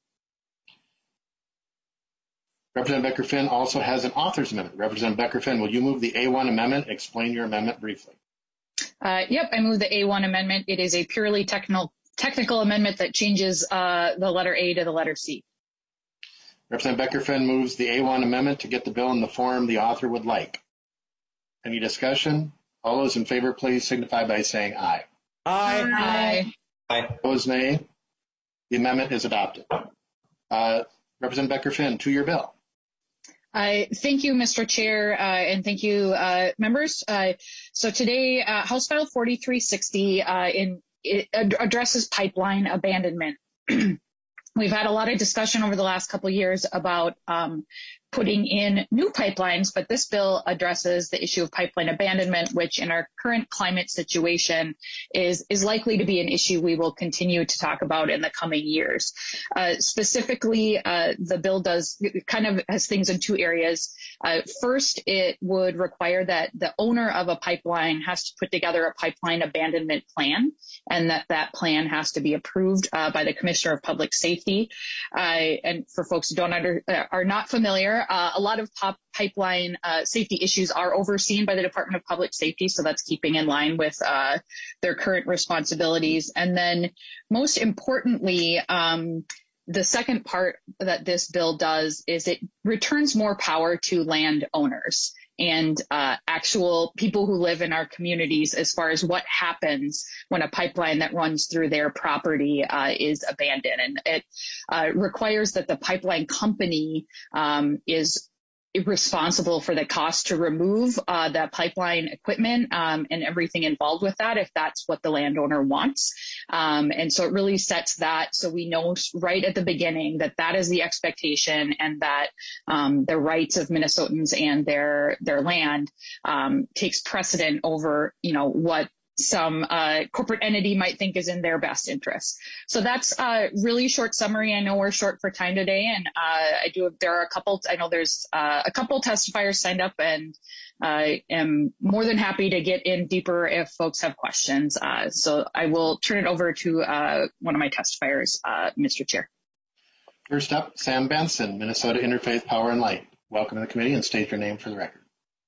Representative Becker-Finn also has an author's amendment. Representative Becker-Finn, will you move the A1 amendment? Explain your amendment briefly. Yep, I move the A1 amendment. It is a purely technical amendment that changes the letter A to the letter C. Representative Becker-Finn moves the A1 amendment to get the bill in the form the author would like. Any discussion? All those in favor, please signify by saying aye. Aye. Aye. Aye. Opposed, nay. The amendment is adopted. Representative Becker-Finn, to your bill. Thank you, Mr. Chair, and thank you, members. So today, House File 4360 it addresses pipeline abandonment. We've had a lot of discussion over the last couple of years about putting in new pipelines, but this bill addresses the issue of pipeline abandonment, which in our current climate situation is likely to be an issue we will continue to talk about in the coming years. Specifically, the bill has things in two areas. First, it would require that the owner of a pipeline has to put together a pipeline abandonment plan, and that plan has to be approved by the Commissioner of Public Safety. And for folks who are not familiar, a lot of pipeline safety issues are overseen by the Department of Public Safety, so that's keeping in line with their current responsibilities. And then most importantly, the second part that this bill does is it returns more power to landowners and actual people who live in our communities as far as what happens when a pipeline that runs through their property is abandoned. And it requires that the pipeline company is responsible for the cost to remove that pipeline equipment and everything involved with that, if that's what the landowner wants. And so it really sets that so we know right at the beginning that that is the expectation, and that the rights of Minnesotans and their land takes precedent over, what some corporate entity might think is in their best interest. So that's a really short summary. I know we're short for time today, and I know there's a couple testifiers signed up, and I am more than happy to get in deeper if folks have questions. So I will turn it over to one of my testifiers, Mr. Chair. First up, Sam Benson, Minnesota Interfaith Power and Light. Welcome to the committee, and state your name for the record.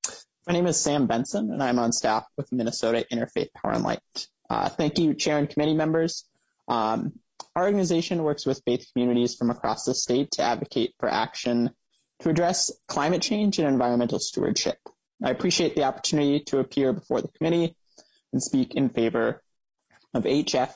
My name is Sam Benson, and I'm on staff with Minnesota Interfaith Power and Light. Thank you, Chair and committee members. Our organization works with faith communities from across the state to advocate for action to address climate change and environmental stewardship. I appreciate the opportunity to appear before the committee and speak in favor of HF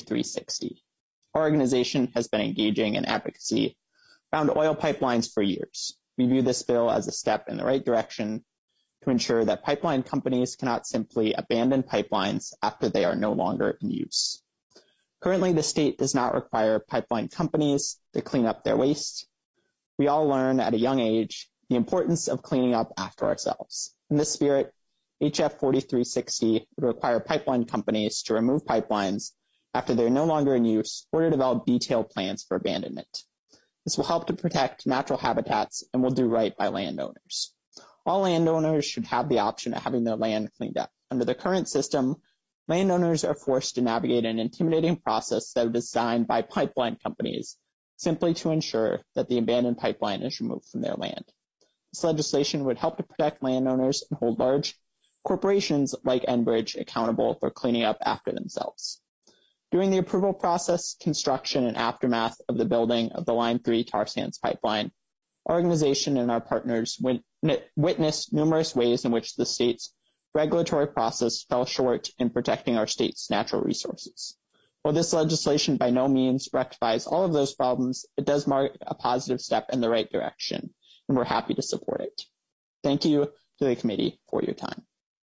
4360. Our organization has been engaging in advocacy around oil pipelines for years. We view this bill as a step in the right direction to ensure that pipeline companies cannot simply abandon pipelines after they are no longer in use. Currently, the state does not require pipeline companies to clean up their waste. We all learn at a young age the importance of cleaning up after ourselves. In this spirit, HF 4360 would require pipeline companies to remove pipelines after they're no longer in use or to develop detailed plans for abandonment. This will help to protect natural habitats and will do right by landowners. All landowners should have the option of having their land cleaned up. Under the current system, landowners are forced to navigate an intimidating process that was designed by pipeline companies simply to ensure that the abandoned pipeline is removed from their land. This legislation would help to protect landowners and hold large corporations like Enbridge accountable for cleaning up after themselves. During the approval process, construction, and aftermath of the building of the Line 3 tar sands pipeline, our organization and our partners witnessed numerous ways in which the state's regulatory process fell short in protecting our state's natural resources. While this legislation by no means rectifies all of those problems, it does mark a positive step in the right direction, and we're happy to support it. Thank you to the committee for your time.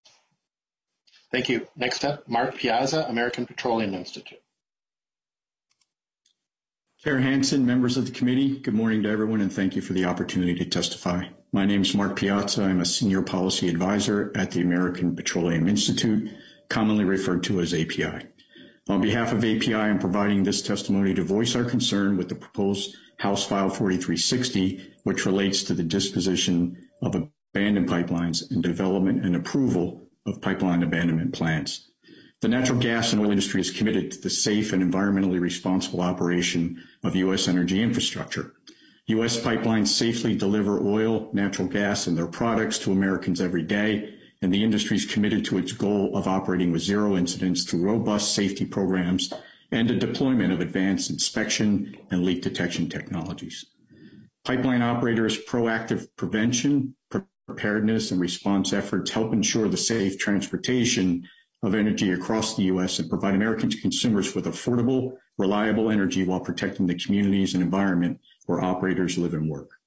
Thank you. Next up, Mark Piazza, American Petroleum Institute. Chair Hansen, members of the committee, good morning to everyone, and thank you for the opportunity to testify. My name is Mark Piazza. I'm a senior policy advisor at the American Petroleum Institute, commonly referred to as API. On behalf of API, I'm providing this testimony to voice our concern with the proposed House File 4360, which relates to the disposition of abandoned pipelines and development and approval of pipeline abandonment plans. The natural gas and oil industry is committed to the safe and environmentally responsible operation of U.S. energy infrastructure. U.S. pipelines safely deliver oil, natural gas, and their products to Americans every day, and the industry is committed to its goal of operating with zero incidents through robust safety programs and a deployment of advanced inspection and leak detection technologies. Pipeline operators' proactive prevention, preparedness, and response efforts help ensure the safe transportation of energy across the U.S. and provide American consumers with affordable, reliable energy while protecting the communities and environment where operators live and work.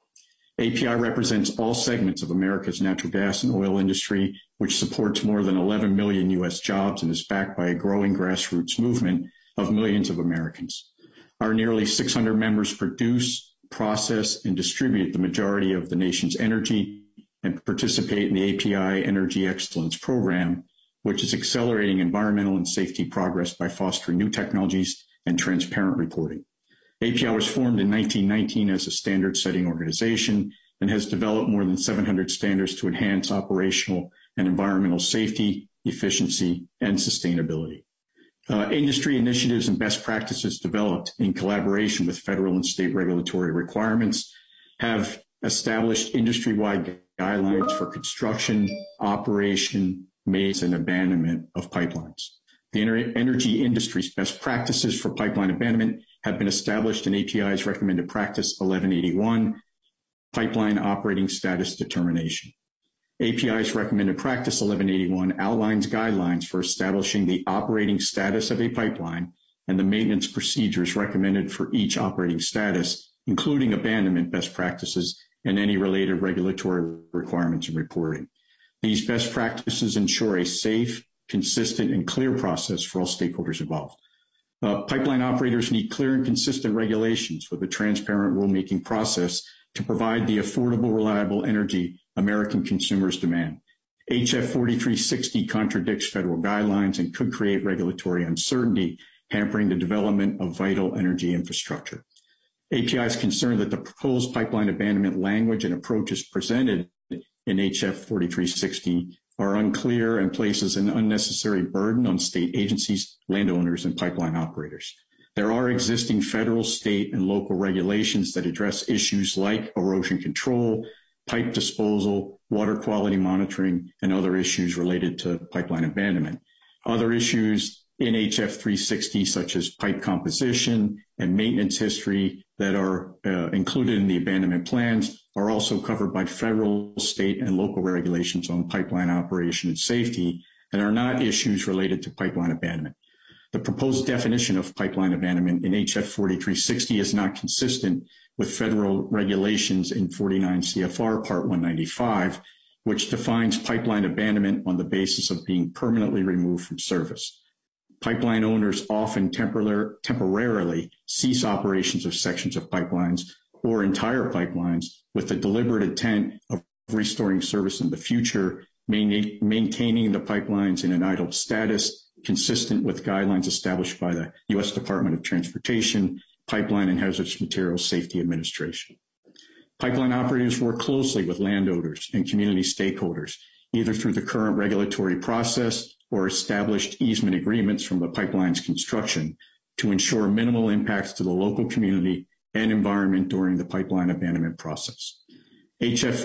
API represents all segments of America's natural gas and oil industry, which supports more than 11 million U.S. jobs and is backed by a growing grassroots movement of millions of Americans. Our nearly 600 members produce, process, and distribute the majority of the nation's energy and participate in the API Energy Excellence Program, which is accelerating environmental and safety progress by fostering new technologies and transparent reporting. API was formed in 1919 as a standard-setting organization and has developed more than 700 standards to enhance operational and environmental safety, efficiency, and sustainability. Industry initiatives and best practices developed in collaboration with federal and state regulatory requirements have established industry-wide guidelines for construction, operation, maintenance, and abandonment of pipelines. The energy industry's best practices for pipeline abandonment have been established in API's recommended practice 1181, Pipeline Operating Status Determination. API's recommended practice 1181 outlines guidelines for establishing the operating status of a pipeline and the maintenance procedures recommended for each operating status, including abandonment best practices and any related regulatory requirements and reporting. These best practices ensure a safe, consistent, and clear process for all stakeholders involved. Pipeline operators need clear and consistent regulations with a transparent rulemaking process to provide the affordable, reliable energy American consumers demand. HF 4360 contradicts federal guidelines and could create regulatory uncertainty, hampering the development of vital energy infrastructure. API is concerned that the proposed pipeline abandonment language and approaches presented in HF 4360 are unclear and places an unnecessary burden on state agencies, landowners, and pipeline operators. There are existing federal, state, and local regulations that address issues like erosion control, pipe disposal, water quality monitoring, and other issues related to pipeline abandonment. Other issues in HF 360, such as pipe composition and maintenance history that are included in the abandonment plans, are also covered by federal, state, and local regulations on pipeline operation and safety and are not issues related to pipeline abandonment. The proposed definition of pipeline abandonment in HF 4360 is not consistent with federal regulations in 49 CFR Part 195, which defines pipeline abandonment on the basis of being permanently removed from service. Pipeline owners often temporarily cease operations of sections of pipelines or entire pipelines with the deliberate intent of restoring service in the future, maintaining the pipelines in an idle status consistent with guidelines established by the U.S. Department of Transportation, Pipeline and Hazardous Materials Safety Administration. Pipeline operators work closely with landowners and community stakeholders, either through the current regulatory process or established easement agreements from the pipeline's construction to ensure minimal impacts to the local community and environment during the pipeline abandonment process. HF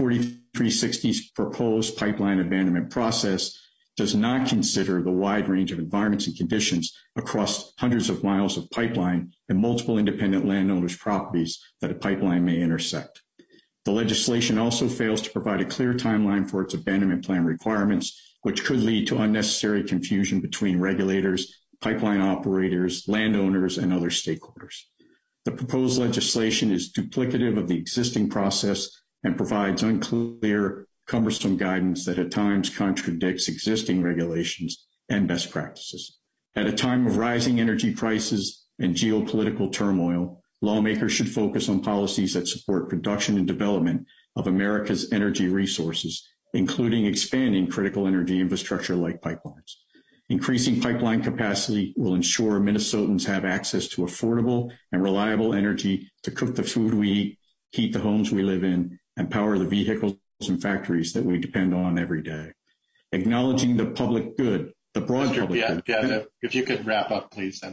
4360's proposed pipeline abandonment process does not consider the wide range of environments and conditions across hundreds of miles of pipeline and multiple independent landowners' properties that a pipeline may intersect. The legislation also fails to provide a clear timeline for its abandonment plan requirements, which could lead to unnecessary confusion between regulators, pipeline operators, landowners, and other stakeholders. The proposed legislation is duplicative of the existing process and provides unclear, cumbersome guidance that at times contradicts existing regulations and best practices. At a time of rising energy prices and geopolitical turmoil, lawmakers should focus on policies that support production and development of America's energy resources, including expanding critical energy infrastructure like pipelines. Increasing pipeline capacity will ensure Minnesotans have access to affordable and reliable energy to cook the food we eat, heat the homes we live in, and power the vehicles and factories that we depend on every day. Acknowledging the public good, the broad public good. Yeah, if you could wrap up, please.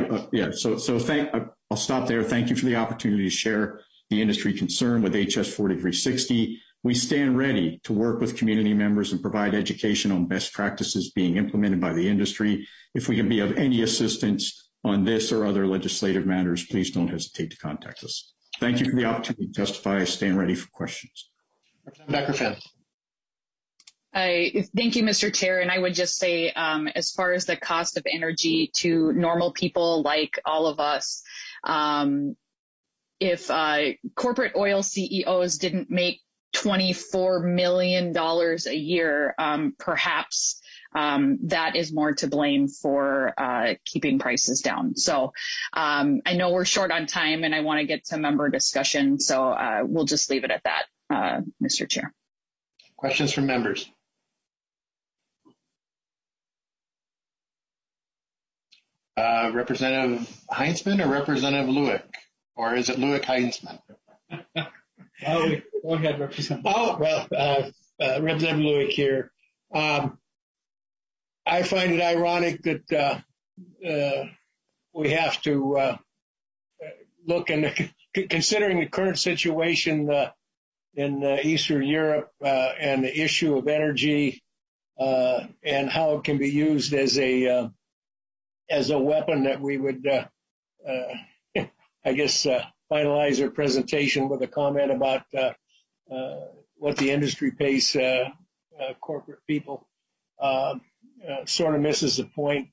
I'll stop there. Thank you for the opportunity to share the industry concern with HS 4360. We stand ready to work with community members and provide education on best practices being implemented by the industry. If we can be of any assistance on this or other legislative matters, please don't hesitate to contact us. Thank you for the opportunity to testify. I stand ready for questions. Representative Becker-Finn. Thank you, Mr. Chair. And I would just say, as far as the cost of energy to normal people like all of us, if corporate oil CEOs didn't make $24 million a year, perhaps that is more to blame for keeping prices down. So I know we're short on time and I want to get to member discussion, so we'll just leave it at that, Mr. Chair. Questions from members? Representative Heinzman or Representative Lueck? Or is it Lueck Heinzman? Go ahead, Representative. Representative Lueck here. I find it ironic that we have to look and considering the current situation in Eastern Europe and the issue of energy and how it can be used as a weapon, that we would, finalize our presentation with a comment about what the industry pays corporate people. Sort of misses the point.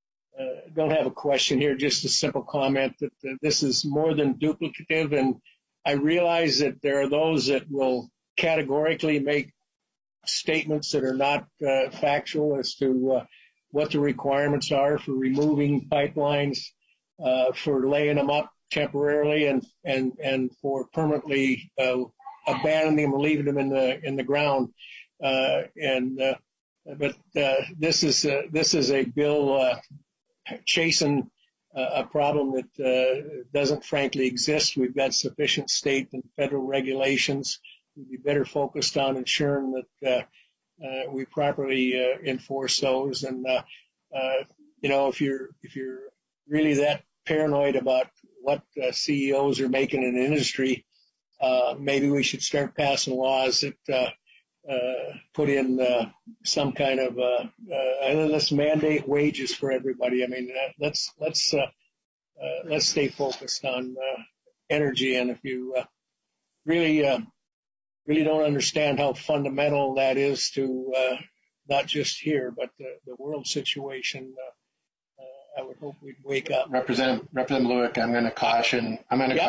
Don't have a question here, just a simple comment that this is more than duplicative, and I realize that there are those that will categorically make statements that are not factual as to what the requirements are for removing pipelines, for laying them up temporarily, and for permanently abandoning them and leaving them in the ground. But this is a bill chasing a problem that doesn't frankly exist. We've got sufficient state and federal regulations. We'd be better focused on ensuring that we properly enforce those. And if you're really that paranoid about what CEOs are making in the industry, maybe we should start passing laws that put in some kind of let's mandate wages for everybody. I mean, let's stay focused on energy. And if you really don't understand how fundamental that is to not just here but the world situation, I would hope we'd wake up. Representative Lueck, I'm going to caution. I'm going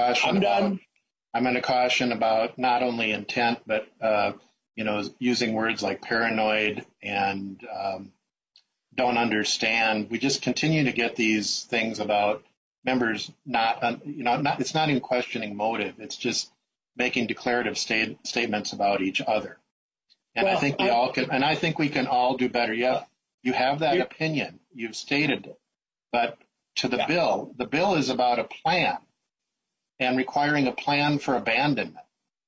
to caution about not only intent, but using words like paranoid and don't understand. We just continue to get these things about members it's not in questioning motive. It's just making declarative statements about each other. And I think we can all do better. Yeah, you have that opinion. You've stated it. But to the bill is about a plan and requiring a plan for abandonment.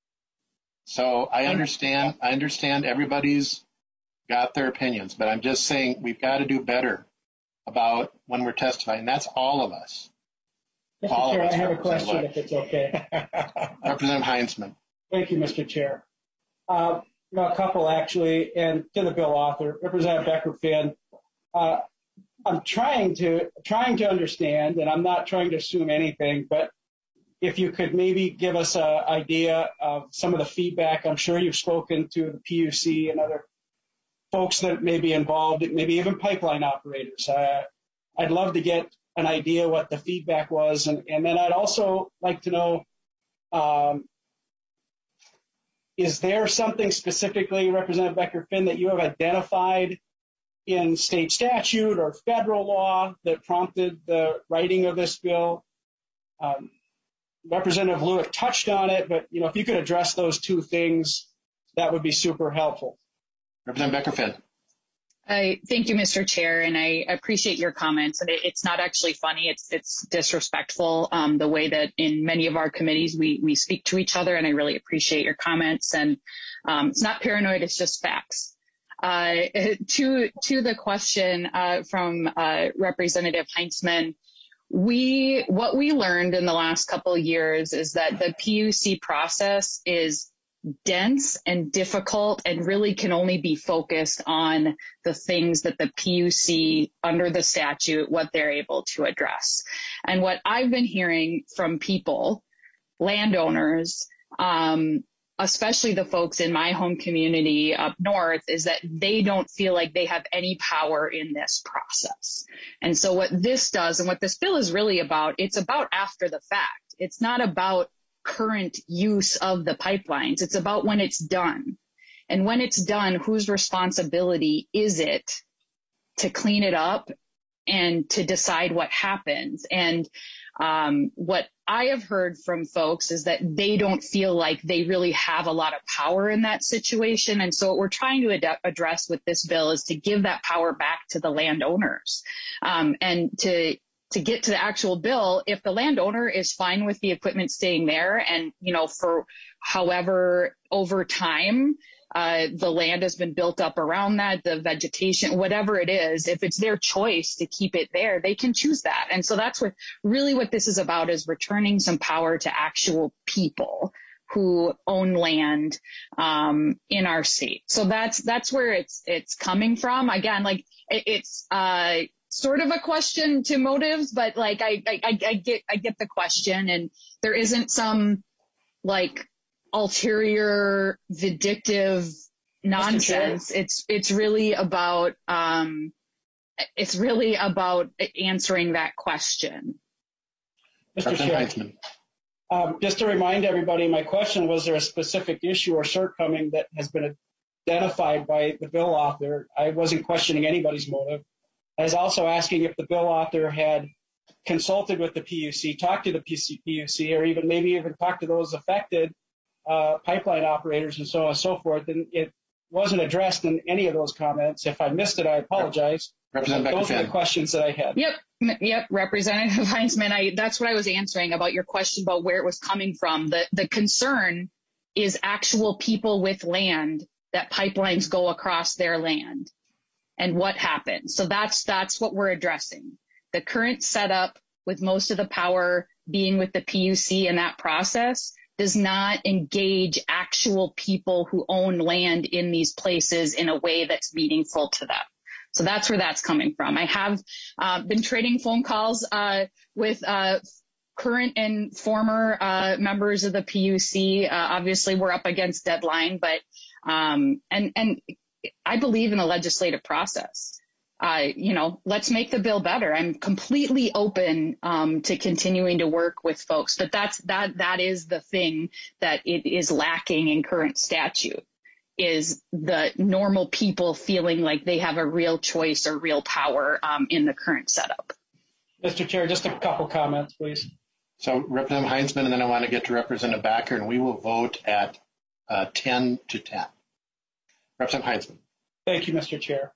So I understand everybody's got their opinions, but I'm just saying we've got to do better about when we're testifying. That's all of us. Mr. Chair, I have a question, if it's okay. Representative Heinzman. Thank you, Mr. Chair. A couple, actually, and to the bill author, Representative Becker-Finn. I'm trying to understand, and I'm not trying to assume anything, but if you could maybe give us an idea of some of the feedback. I'm sure you've spoken to the PUC and other folks that may be involved, maybe even pipeline operators. I'd love to get an idea what the feedback was. And then I'd also like to know, is there something specifically, Representative Becker-Finn, that you have identified in state statute or federal law that prompted the writing of this bill? Representative Lueck touched on it, but if you could address those two things, that would be super helpful. Representative Becker-Finn. Thank you, Mr. Chair, and I appreciate your comments. And it's not actually funny; it's disrespectful the way that in many of our committees we speak to each other. And I really appreciate your comments. And it's not paranoid; it's just facts. To the question from Representative Heinzman. What we learned in the last couple of years is that the PUC process is dense and difficult and really can only be focused on the things that the PUC under the statute, what they're able to address. And what I've been hearing from people, landowners, especially the folks in my home community up north, is that they don't feel like they have any power in this process. And so what this does and what this bill is really about, it's about after the fact. It's not about current use of the pipelines. It's about when it's done. And when it's done, whose responsibility is it to clean it up and to decide what happens? And what I have heard from folks is that they don't feel like they really have a lot of power in that situation. And so what we're trying to address with this bill is to give that power back to the landowners. And to get to the actual bill, if the landowner is fine with the equipment staying there and, for however over time, the land has been built up around that, the vegetation, whatever it is, if it's their choice to keep it there, they can choose that. And so that's what this is about, is returning some power to actual people who own land in our state. So that's where it's coming from. Again, it's sort of a question to motives, but I get the question, and there isn't some ulterior vindictive nonsense. It's really about answering that question. Mr. Chair, Just to remind everybody, my question was there a specific issue or shortcoming that has been identified by the bill author? I wasn't questioning anybody's motive. I was also asking if the bill author had consulted with the PUC, talked to the PUC, or maybe even talked to those affected pipeline operators and so on and so forth. And it wasn't addressed in any of those comments. If I missed it, I apologize. Those are the questions that I had. Yep, Representative Heinzman, that's what I was answering about your question about where it was coming from. The concern is actual people with land, that pipelines go across their land and what happens. So that's what we're addressing. The current setup with most of the power being with the PUC and that process does not engage actual people who own land in these places in a way that's meaningful to them. So that's where that's coming from. I have been trading phone calls with current and former members of the PUC. Obviously, we're up against deadline, but and I believe in the legislative process. Let's make the bill better. I'm completely open to continuing to work with folks, but that is the thing that it is lacking in current statute, is the normal people feeling like they have a real choice or real power in the current setup. Mr. Chair, just a couple comments, please. So Representative Heinzman, and then I want to get to Representative Backer, and we will vote at 10 to 10. Representative Heinzman. Thank you, Mr. Chair.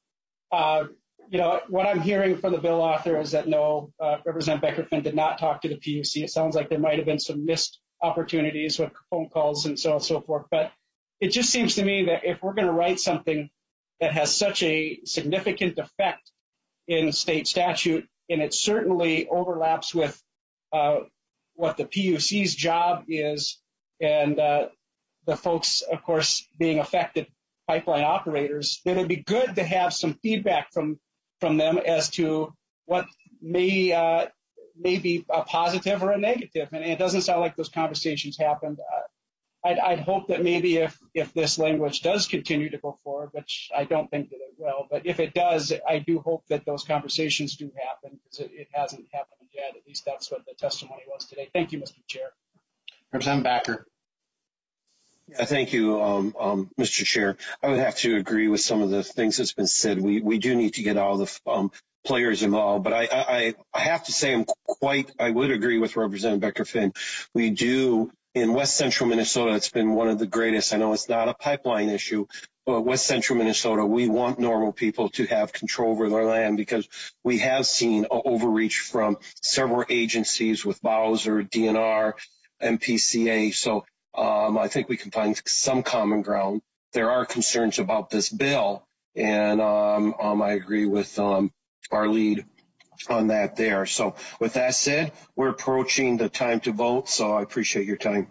What I'm hearing from the bill author is that no, Representative Becker-Finn did not talk to the PUC. It sounds like there might have been some missed opportunities with phone calls and so on and so forth. But it just seems to me that if we're going to write something that has such a significant effect in state statute, and it certainly overlaps with what the PUC's job is, and the folks, of course, being affected, pipeline operators, then it'd be good to have some feedback from them as to what may be a positive or a negative. And it doesn't sound like those conversations happened. I'd hope that maybe if this language does continue to go forward, which I don't think that it will, but if it does, I do hope that those conversations do happen, because it hasn't happened yet. At least that's what the testimony was today. Thank you, Mr. Chair. Representative Backer. Yeah, thank you, Mr. Chair. I would have to agree with some of the things that's been said. We do need to get all the players involved, but I have to say I would agree with Representative Becker-Finn. We do, in West Central Minnesota, it's been one of the greatest. I know it's not a pipeline issue, but West Central Minnesota, we want normal people to have control over their land, because we have seen overreach from several agencies with Bowser, DNR, MPCA. So I think we can find some common ground. There are concerns about this bill, and I agree with our lead on that there. So with that said, we're approaching the time to vote, so I appreciate your time.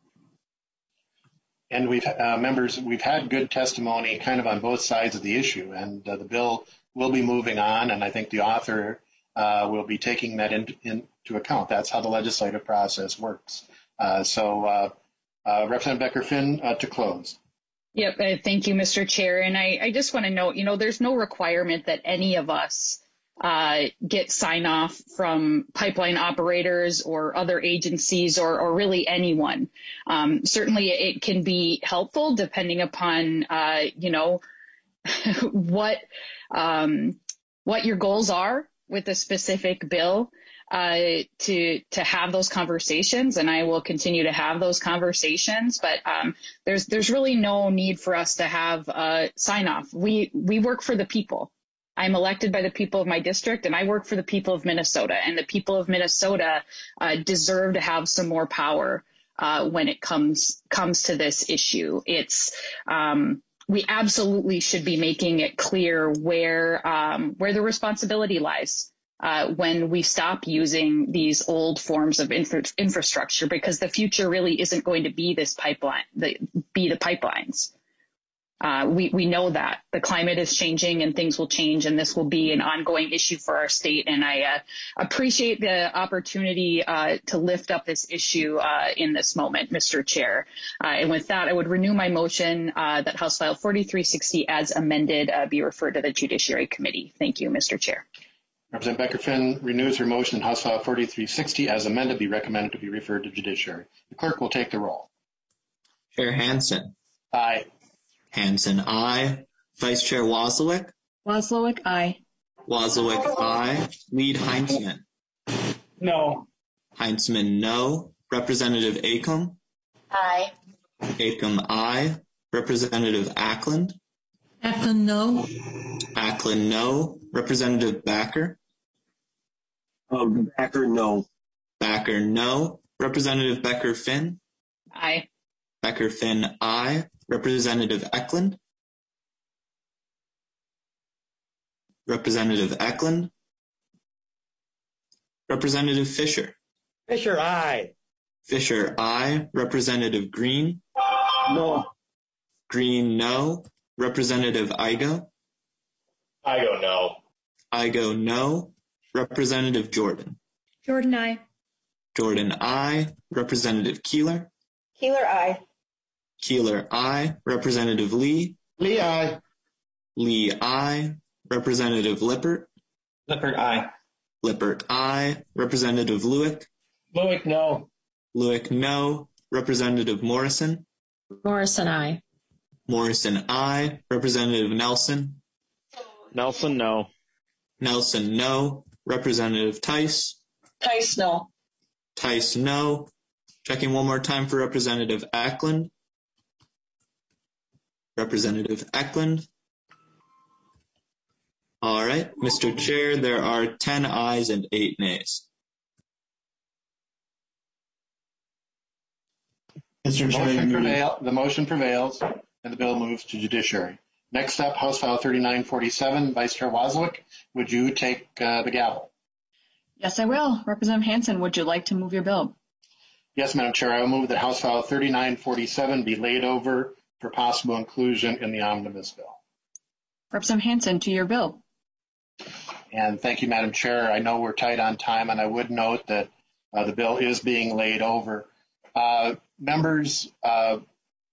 And we've had good testimony kind of on both sides of the issue, and the bill will be moving on, and I think the author will be taking that into account. That's how the legislative process works. Representative Becker-Finn, to close. Yep. Thank you, Mr. Chair. And I just want to note, there's no requirement that any of us get sign off from pipeline operators or other agencies or really anyone. Certainly it can be helpful depending upon, what your goals are with a specific bill. To have those conversations, and I will continue to have those conversations. But there's really no need for us to have sign off. We work for the people. I'm elected by the people of my district, and I work for the people of Minnesota. And the people of Minnesota deserve to have some more power when it comes to this issue. It's we absolutely should be making it clear where the responsibility lies. When we stop using these old forms of infrastructure, because the future really isn't going to be this pipeline, the pipelines. We know that the climate is changing and things will change, and this will be an ongoing issue for our state. And I appreciate the opportunity to lift up this issue in this moment, Mr. Chair. And with that, I would renew my motion that House File 4360 as amended be referred to the Judiciary Committee. Thank you, Mr. Chair. Representative Becker-Finn renews her motion in House File 4360 as amended, be recommended to be referred to judiciary. The clerk will take the roll. Chair Hansen. Aye. Hansen, aye. Vice Chair Wozlowick. Wozlowick, aye. Wozlowick, aye. Lead Heinzman. No. Heinzman, no. Representative Acom. Aye. Acom, aye. Representative Ackland. Ackland, no. Ackland, no. Representative Backer. Backer, no. Backer, no. Representative Becker-Finn. Aye. Becker-Finn, aye. Representative Eklund. Representative Eklund. Representative Fisher. Fisher, aye. Fisher, aye. Representative Green. No. Green, no. Representative Igo. Igo, no. Igo, no. Representative Jordan. Jordan, aye. Jordan, aye. Representative Keeler. Keeler, aye. Keeler, aye. Representative Lee. Lee, aye. Lee, aye. Representative Lippert. Lippert, aye. Lippert, aye. Representative Lewick. Lewick, no. Lewick, no. Representative Morrison. Morrison, aye. Morrison, aye. Representative Nelson. Nelson, no. Nelson, no. Representative Tice. Tice, no. Tice, no. Checking one more time for Representative Ackland. Representative Eklund. All right, Mr. Chair, there are 10 ayes and 8 nays. The motion prevails, and the bill moves to judiciary. Next up, House File 3947, Vice Chair Wozlowick, would you take the gavel? Yes, I will. Representative Hansen, would you like to move your bill? Yes, Madam Chair, I will move that House File 3947 be laid over for possible inclusion in the omnibus bill. Representative Hansen, to your bill. And thank you, Madam Chair. I know we're tight on time, and I would note that the bill is being laid over. Members, kind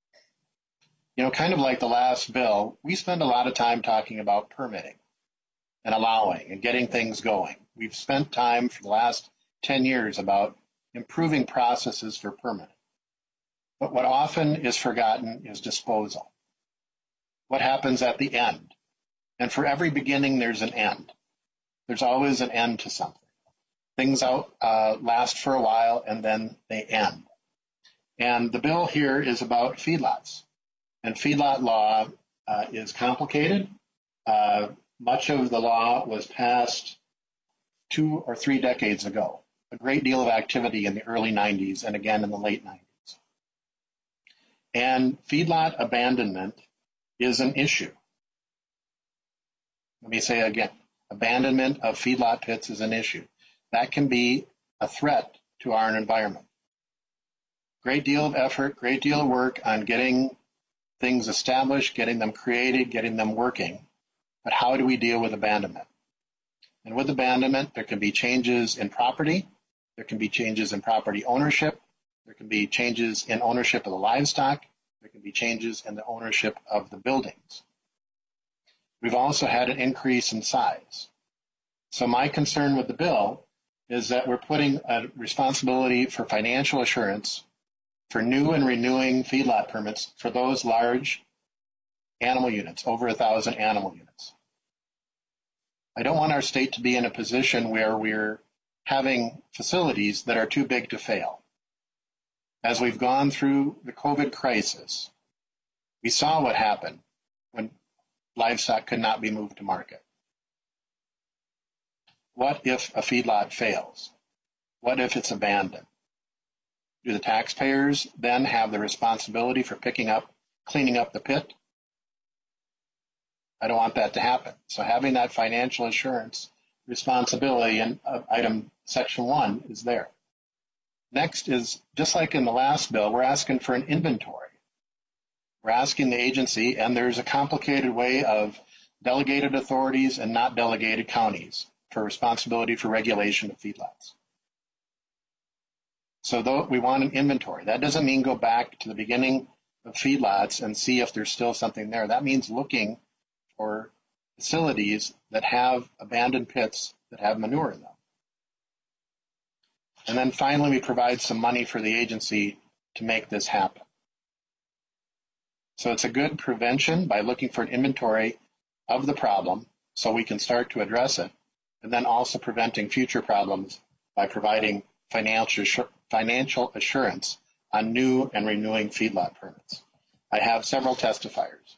of like the last bill, we spend a lot of time talking about permitting and allowing and getting things going. We've spent time for the last 10 years about improving processes for permitting. But what often is forgotten is disposal. What happens at the end? And for every beginning, there's an end. There's always an end to something. Things last for a while, and then they end. And the bill here is about feedlots. And feedlot law is complicated. Much of the law was passed 2 or 3 decades ago. A great deal of activity in the early 90s and again in the late 90s. And feedlot abandonment is an issue. Let me say it again. Abandonment of feedlot pits is an issue. That can be a threat to our environment. Great deal of effort, great deal of work on getting things established, getting them created, getting them working. But how do we deal with abandonment? And with abandonment, there can be changes in property. There can be changes in property ownership. There can be changes in ownership of the livestock. There can be changes in the ownership of the buildings. We've also had an increase in size. So my concern with the bill is that we're putting a responsibility for financial assurance for new and renewing feedlot permits for those large animal units, over 1,000 animal units. I don't want our state to be in a position where we're having facilities that are too big to fail. As we've gone through the COVID crisis, we saw what happened when livestock could not be moved to market. What if a feedlot fails? What if it's abandoned? Do the taxpayers then have the responsibility for cleaning up the pit? I don't want that to happen. So having that financial assurance responsibility in item section 1 is there. Next is, just like in the last bill, we're asking for an inventory. We're asking the agency, and there's a complicated way of delegated authorities and not delegated counties for responsibility for regulation of feedlots. So we want an inventory. That doesn't mean go back to the beginning of feedlots and see if there's still something there. That means looking for facilities that have abandoned pits that have manure in them. And then finally, we provide some money for the agency to make this happen. So it's a good prevention by looking for an inventory of the problem so we can start to address it, and then also preventing future problems by providing financial assurance on new and renewing feedlot permits. I have several testifiers.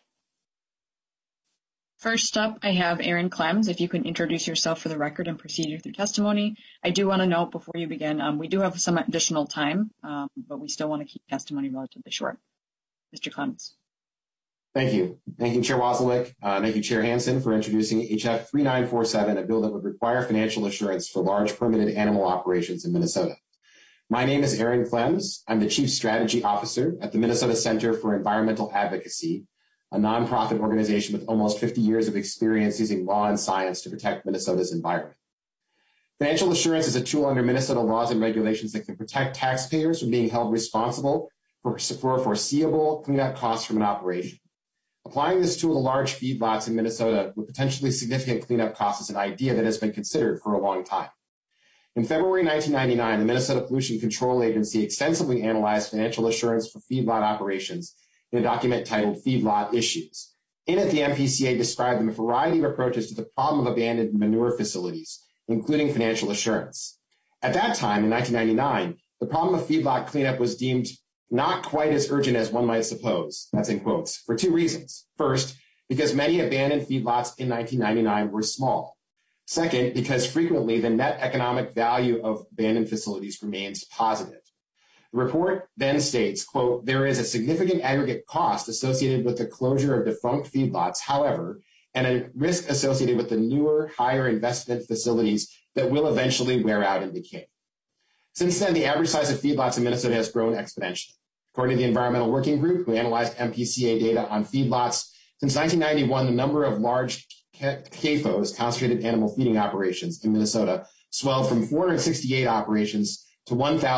First up, I have Aaron Clems. If you can introduce yourself for the record and proceed with your testimony. I do want to note before you begin, we do have some additional time, but we still want to keep testimony relatively short. Mr. Clems. Thank you. Thank you, Chair Wasilek. Thank you, Chair Hansen, for introducing HF 3947, a bill that would require financial assurance for large permitted animal operations in Minnesota. My name is Aaron Clems. I'm the Chief Strategy Officer at the Minnesota Center for Environmental Advocacy, a nonprofit organization with almost 50 years of experience using law and science to protect Minnesota's environment. Financial assurance is a tool under Minnesota laws and regulations that can protect taxpayers from being held responsible for foreseeable cleanup costs from an operation. Applying this tool to large feedlots in Minnesota with potentially significant cleanup costs is an idea that has been considered for a long time. In February 1999, the Minnesota Pollution Control Agency extensively analyzed financial assurance for feedlot operations in a document titled Feedlot Issues. In it, the MPCA described a variety of approaches to the problem of abandoned manure facilities, including financial assurance. At that time, in 1999, the problem of feedlot cleanup was deemed not quite as urgent as one might suppose, that's in quotes, for two reasons. First, because many abandoned feedlots in 1999 were small. Second, because frequently the net economic value of abandoned facilities remains positive. The report then states, quote, there is a significant aggregate cost associated with the closure of defunct feedlots, however, and a risk associated with the newer, higher investment facilities that will eventually wear out and decay. Since then, the average size of feedlots in Minnesota has grown exponentially. According to the Environmental Working Group, who analyzed MPCA data on feedlots, since 1991, the number of large CAFOs, concentrated animal feeding operations in Minnesota, swelled from 468 operations to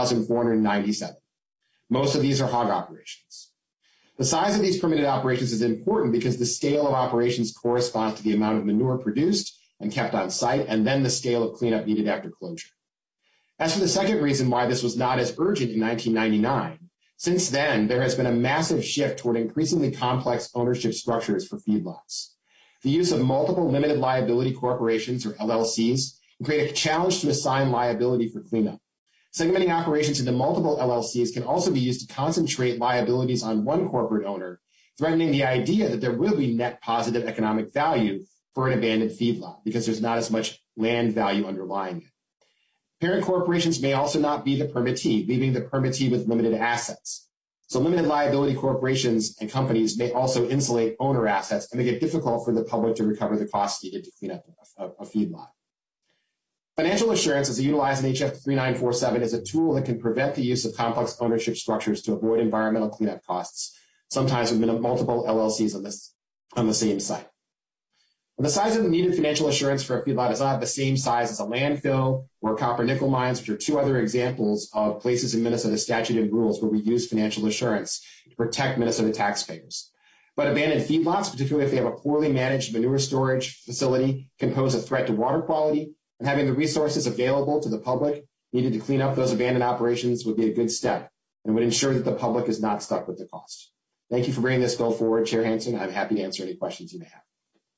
1,497. Most of these are hog operations. The size of these permitted operations is important because the scale of operations corresponds to the amount of manure produced and kept on site, and then the scale of cleanup needed after closure. As for the second reason why this was not as urgent in 1999, since then, there has been a massive shift toward increasingly complex ownership structures for feedlots. The use of multiple limited liability corporations, or LLCs, can create a challenge to assign liability for cleanup. Segmenting operations into multiple LLCs can also be used to concentrate liabilities on one corporate owner, threatening the idea that there will be net positive economic value for an abandoned feedlot because there's not as much land value underlying it. Parent corporations may also not be the permittee, leaving the permittee with limited assets. So limited liability corporations and companies may also insulate owner assets and make it difficult for the public to recover the costs needed to clean up a feedlot. Financial assurance, as utilized in HF 3947, is a tool that can prevent the use of complex ownership structures to avoid environmental cleanup costs, sometimes with multiple LLCs on the same site. The size of the needed financial assurance for a feedlot is not the same size as a landfill or copper nickel mines, which are two other examples of places in Minnesota statute and rules where we use financial assurance to protect Minnesota taxpayers. But abandoned feedlots, particularly if they have a poorly managed manure storage facility, can pose a threat to water quality, and having the resources available to the public needed to clean up those abandoned operations would be a good step and would ensure that the public is not stuck with the cost. Thank you for bringing this bill forward, Chair Hansen. I'm happy to answer any questions you may have.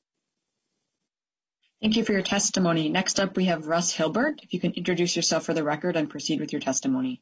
Thank you for your testimony. Next up, we have Russ Hilbert. If you can introduce yourself for the record and proceed with your testimony.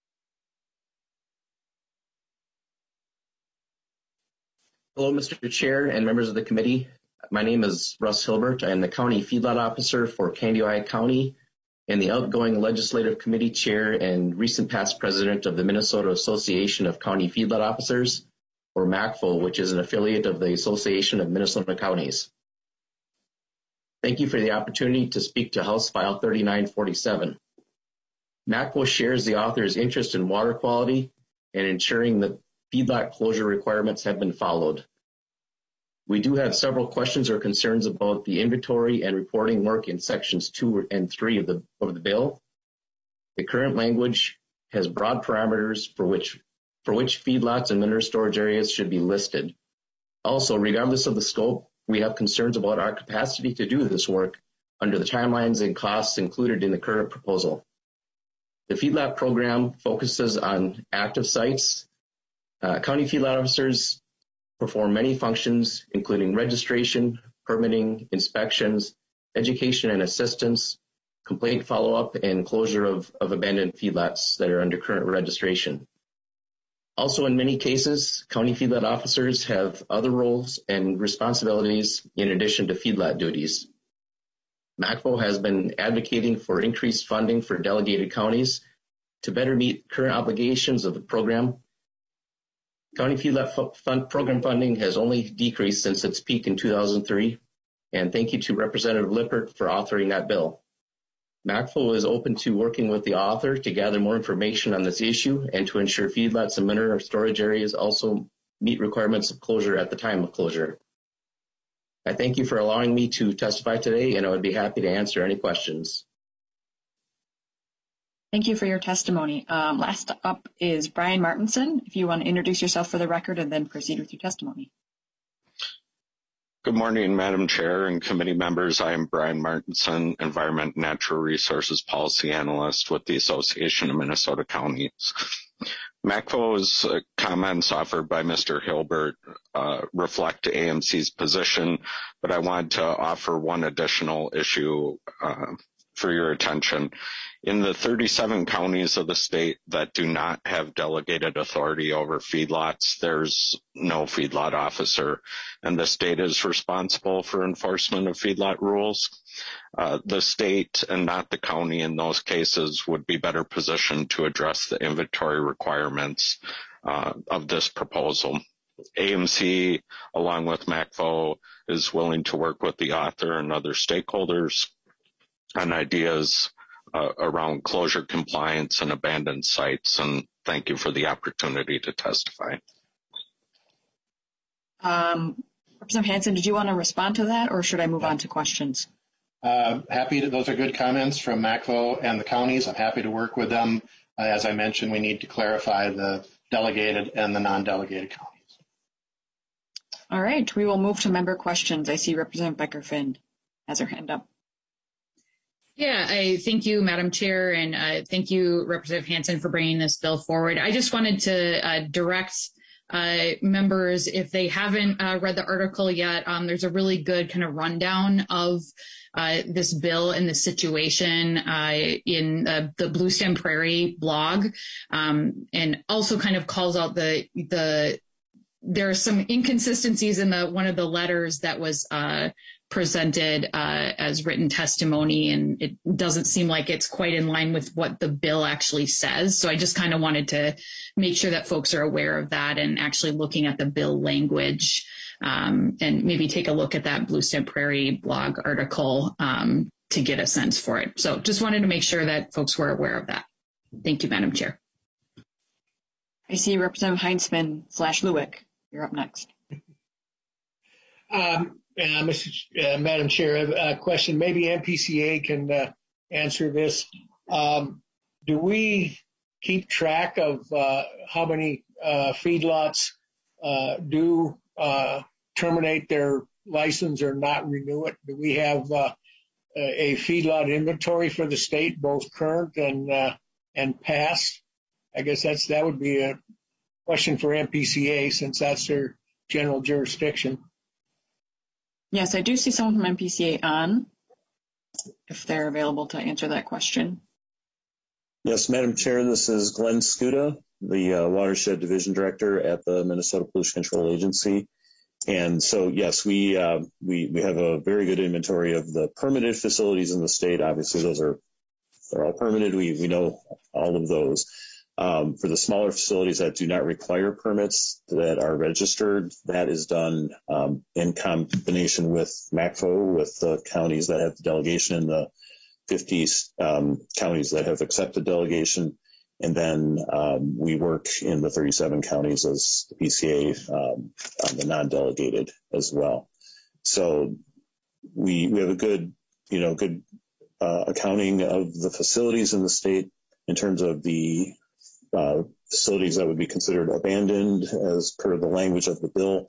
Hello, Mr. Chair and members of the committee. My name is Russ Hilbert. I am the County Feedlot Officer for Candioi County and the outgoing Legislative Committee Chair and recent past President of the Minnesota Association of County Feedlot Officers, or MACFO, which is an affiliate of the Association of Minnesota Counties. Thank you for the opportunity to speak to House File 3947. MACFO shares the author's interest in water quality and ensuring that feedlot closure requirements have been followed. We do have several questions or concerns about the inventory and reporting work in sections 2 and 3 of the bill. The current language has broad parameters for which feedlots and manure storage areas should be listed. Also, regardless of the scope, we have concerns about our capacity to do this work under the timelines and costs included in the current proposal. The feedlot program focuses on active sites. County feedlot officers perform many functions, including registration, permitting, inspections, education and assistance, complaint follow-up, and closure of abandoned feedlots that are under current registration. Also, in many cases, county feedlot officers have other roles and responsibilities in addition to feedlot duties. MACFO has been advocating for increased funding for delegated counties to better meet current obligations of the program. County feedlot program funding has only decreased since its peak in 2003, and thank you to Representative Lippert for authoring that bill. MACFO is open to working with the author to gather more information on this issue and to ensure feedlots and manure storage areas also meet requirements of closure at the time of closure. I thank you for allowing me to testify today, and I would be happy to answer any questions. Thank you for your testimony. Last up is Brian Martinson. If you want to introduce yourself for the record and then proceed with your testimony. Good morning, Madam Chair and committee members. I am Brian Martinson, Environment and Natural Resources Policy Analyst with the Association of Minnesota Counties. MACFO's comments offered by Mr. Hilbert reflect AMC's position, but I want to offer one additional issue for your attention. In the 37 counties of the state that do not have delegated authority over feedlots, there's no feedlot officer, and the state is responsible for enforcement of feedlot rules. The state and not the county in those cases would be better positioned to address the inventory requirements of this proposal. AMC, along with MACFO, is willing to work with the author and other stakeholders on ideas around closure compliance and abandoned sites, and thank you for the opportunity to testify. Representative Hansen, did you want to respond to that, or should I move on to questions? Happy to, those are good comments from MACFO and the counties. I'm happy to work with them. As I mentioned, we need to clarify the delegated and the non-delegated counties. All right, we will move to member questions. I see Representative Becker-Finn has her hand up. Yeah, I thank you, Madam Chair, and thank you, Representative Hansen, for bringing this bill forward. I just wanted to direct members, if they haven't read the article yet, there's a really good kind of rundown of this bill and the situation in the Blue Stem Prairie blog, and also kind of calls out there are some inconsistencies in one of the letters that was presented as written testimony, and it doesn't seem like it's quite in line with what the bill actually says. So I just kind of wanted to make sure that folks are aware of that and actually looking at the bill language, and maybe take a look at that Blue Stem Prairie blog article to get a sense for it. So just wanted to make sure that folks were aware of that. Thank you, Madam Chair. I see Representative Heinzman/Lewick. You're up next. Madam Chair, I have a question. Maybe MPCA can answer this. Do we keep track of how many feedlots do terminate their license or not renew it? Do we have a feedlot inventory for the state, both current and past? I guess that would be a question for MPCA, since that's their general jurisdiction. Yes, I do see someone from MPCA on, if they're available to answer that question. Yes, Madam Chair, this is Glenn Skuda, the Watershed Division Director at the Minnesota Pollution Control Agency. And so, yes, we have a very good inventory of the permitted facilities in the state. Obviously, they're all permitted. We know all of those. For the smaller facilities that do not require permits that are registered, that is done in combination with MACFO, with the counties that have the delegation and the 50 counties that have accepted delegation. And then we work in the 37 counties as the PCA on the non-delegated as well. So we have a good accounting of the facilities in the state in terms of the facilities that would be considered abandoned as per the language of the bill.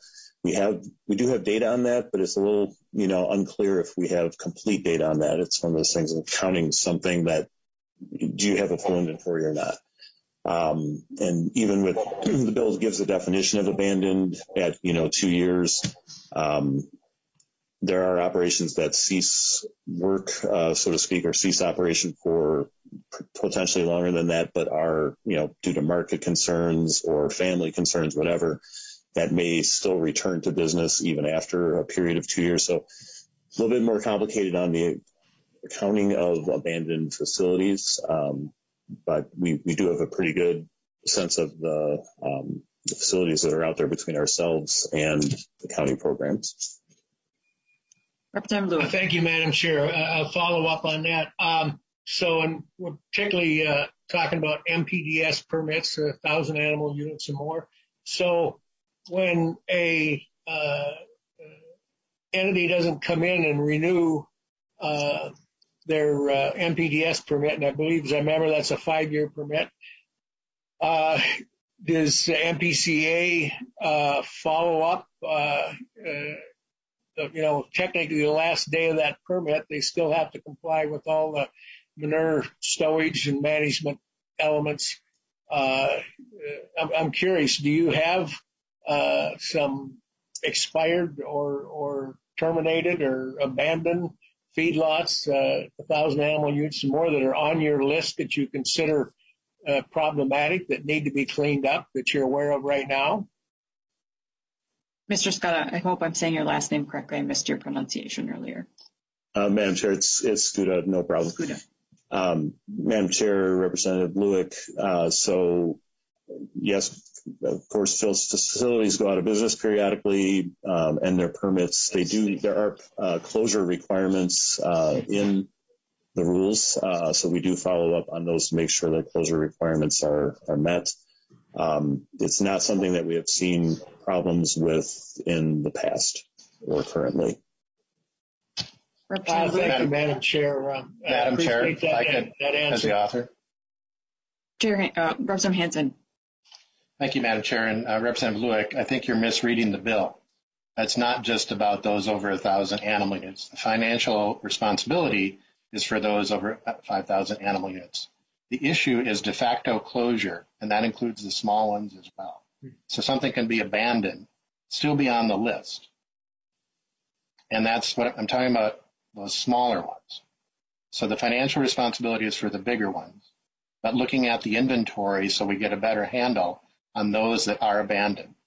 we do have data on that, but it's a little, unclear if we have complete data on that. It's one of those things of counting something that, do you have a full inventory or not? And even with the bill gives a definition of abandoned at, 2 years. There are operations that cease work, so to speak, or cease operation for potentially longer than that, but are, due to market concerns or family concerns, whatever, that may still return to business even after a period of 2 years. So a little bit more complicated on the accounting of abandoned facilities. But we do have a pretty good sense of the facilities that are out there between ourselves and the county programs. Representative Lewis. Thank you, Madam Chair. I'll follow up on that. So we're particularly talking about MPDS permits, 1,000 animal units or more. So when a entity doesn't come in and renew their MPDS permit, and I believe, as I remember, that's a 5-year permit. Does MPCA follow up? Technically the last day of that permit, they still have to comply with all the manure stowage and management elements. I'm curious, do you have some expired or terminated or abandoned feedlots, 1,000 animal units and more, that are on your list that you consider problematic, that need to be cleaned up, that you're aware of right now? Mr. Scott, I hope I'm saying your last name correctly. I missed your pronunciation earlier. Madam Chair, it's Skuda, no problem. Skuda. Madam Chair, Representative Lueck, so yes, of course, facilities go out of business periodically, and their permits, there are closure requirements in the rules, so we do follow up on those to make sure that closure requirements are met. It's not something that we have seen problems with in the past or currently. Thank you, Madam Chair. Madam Chair, if I could, as the author. Chair, Representative Hansen. Thank you, Madam Chair. And Representative Lueck, I think you're misreading the bill. That's not just about those over 1,000 animal units. The financial responsibility is for those over 5,000 animal units. The issue is de facto closure, and that includes the small ones as well. So something can be abandoned, still be on the list. And that's what I'm talking about, those smaller ones. So the financial responsibility is for the bigger ones, but looking at the inventory so we get a better handle on those that are abandoned.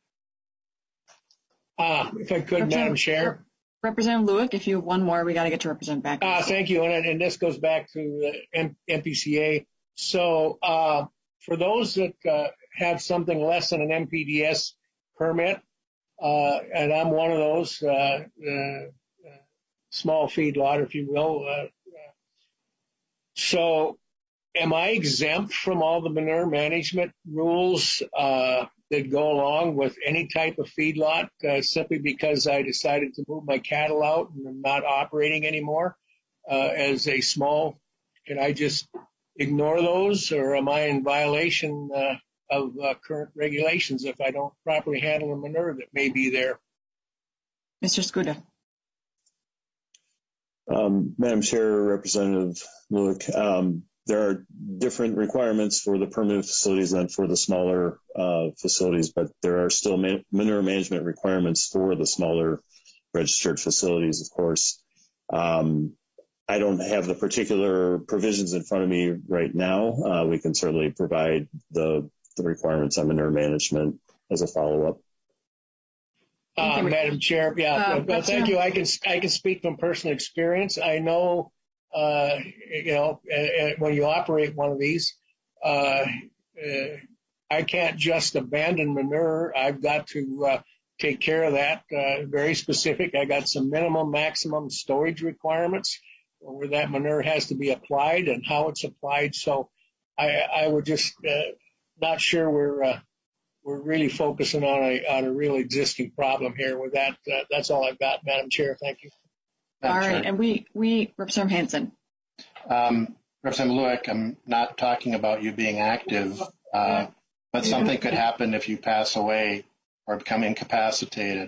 If I could, Madam Chair. Representative Lueck, if you have one more, we got to get to Representative Backer. Thank you. And this goes back to MPCA. So for those that have something less than an MPDS permit, and I'm one of those, small feedlot, if you will. So am I exempt from all the manure management rules that go along with any type of feedlot simply because I decided to move my cattle out and I'm not operating anymore as a small? Can I just ignore those, or am I in violation of current regulations if I don't properly handle the manure that may be there? Mr. Skuda. Madam Chair, Representative Lueck, there are different requirements for the permanent facilities than for the smaller facilities, but there are still manure management requirements for the smaller registered facilities, of course. I don't have the particular provisions in front of me right now. We can certainly provide the requirements on manure management as a follow-up. Madam Chair, thank you. I can speak from personal experience. I know, when you operate one of these, I can't just abandon manure. I've got to take care of that. Very specific. I got some minimum, maximum storage requirements where that manure has to be applied and how it's applied. So I would just not sure we're really focusing on a real existing problem here with that. That's all I've got, Madam Chair. Thank you. All right, and we Representative Hansen. Representative Lueck, I'm not talking about you being active, but something could happen if you pass away or become incapacitated.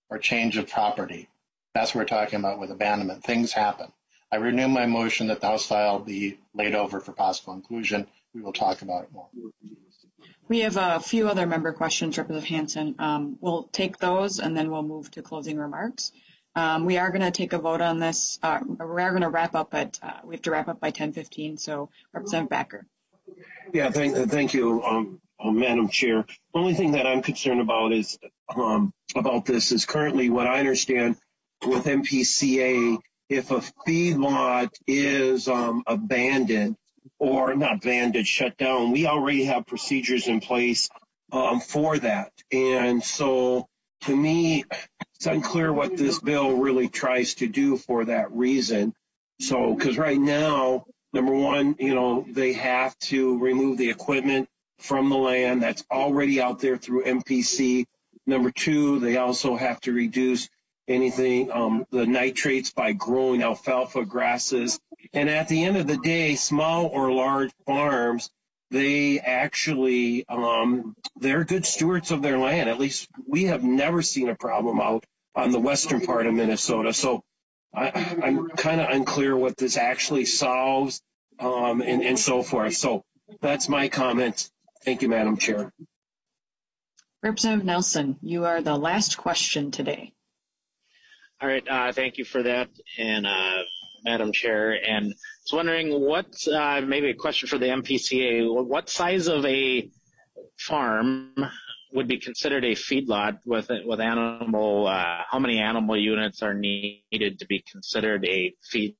or change of property. That's what we're talking about with abandonment. Things happen. I renew my motion that the House file be laid over for possible inclusion. We will talk about it more. We have a few other member questions, Representative Hansen. We'll take those and then we'll move to closing remarks. We are going to take a vote on this. We are going to wrap up we have to wrap up by 10:15. So Representative Backer. Yeah, thank you, Madam Chair. The only thing that I'm concerned about is about this is currently what I understand with MPCA, if a feedlot is abandoned or not abandoned, shut down, we already have procedures in place for that. And so to me, it's unclear what this bill really tries to do for that reason. So, because right now, number one, they have to remove the equipment from the land that's already out there through MPC. Number two, they also have to reduce anything, the nitrates by growing alfalfa grasses. And at the end of the day, small or large farms, they actually, they're good stewards of their land. At least we have never seen a problem out on the western part of Minnesota. So I'm kind of unclear what this actually solves, and so forth. So that's my comment. Thank you, Madam Chair. Representative Nelson, you are the last question today. All right, thank you for that, and Madam Chair. And I was wondering what, maybe a question for the MPCA, what size of a farm would be considered a feedlot with animal, how many animal units are needed to be considered a feed?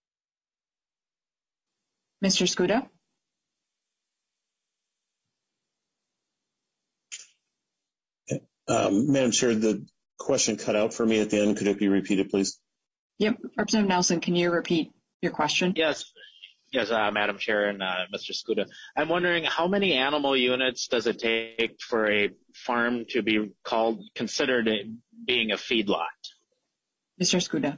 Mr. Skuda? Madam Chair, the question cut out for me at the end. Could it be repeated, please? Yep. Representative Nelson, can you repeat your question? Yes, Madam Chair and Mr. Skuda. I'm wondering how many animal units does it take for a farm to be considered being a feedlot? Mr. Skuda.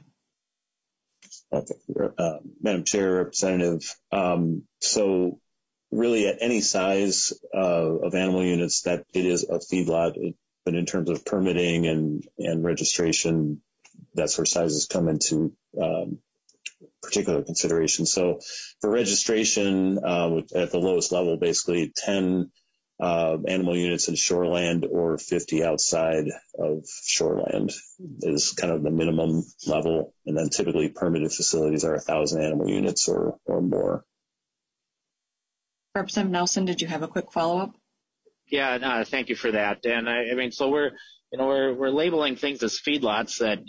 Okay. Madam Chair, Representative, so really at any size of animal units that it is a feedlot, but in terms of permitting and registration, that's where sizes come into particular consideration. So for registration, at the lowest level, basically 10 animal units in shoreland or 50 outside of shoreland is kind of the minimum level. And then typically permitted facilities are 1,000 animal units or more. Representative Nelson, did you have a quick follow-up? Yeah, thank you for that. And I mean, so we're labeling things as feedlots that,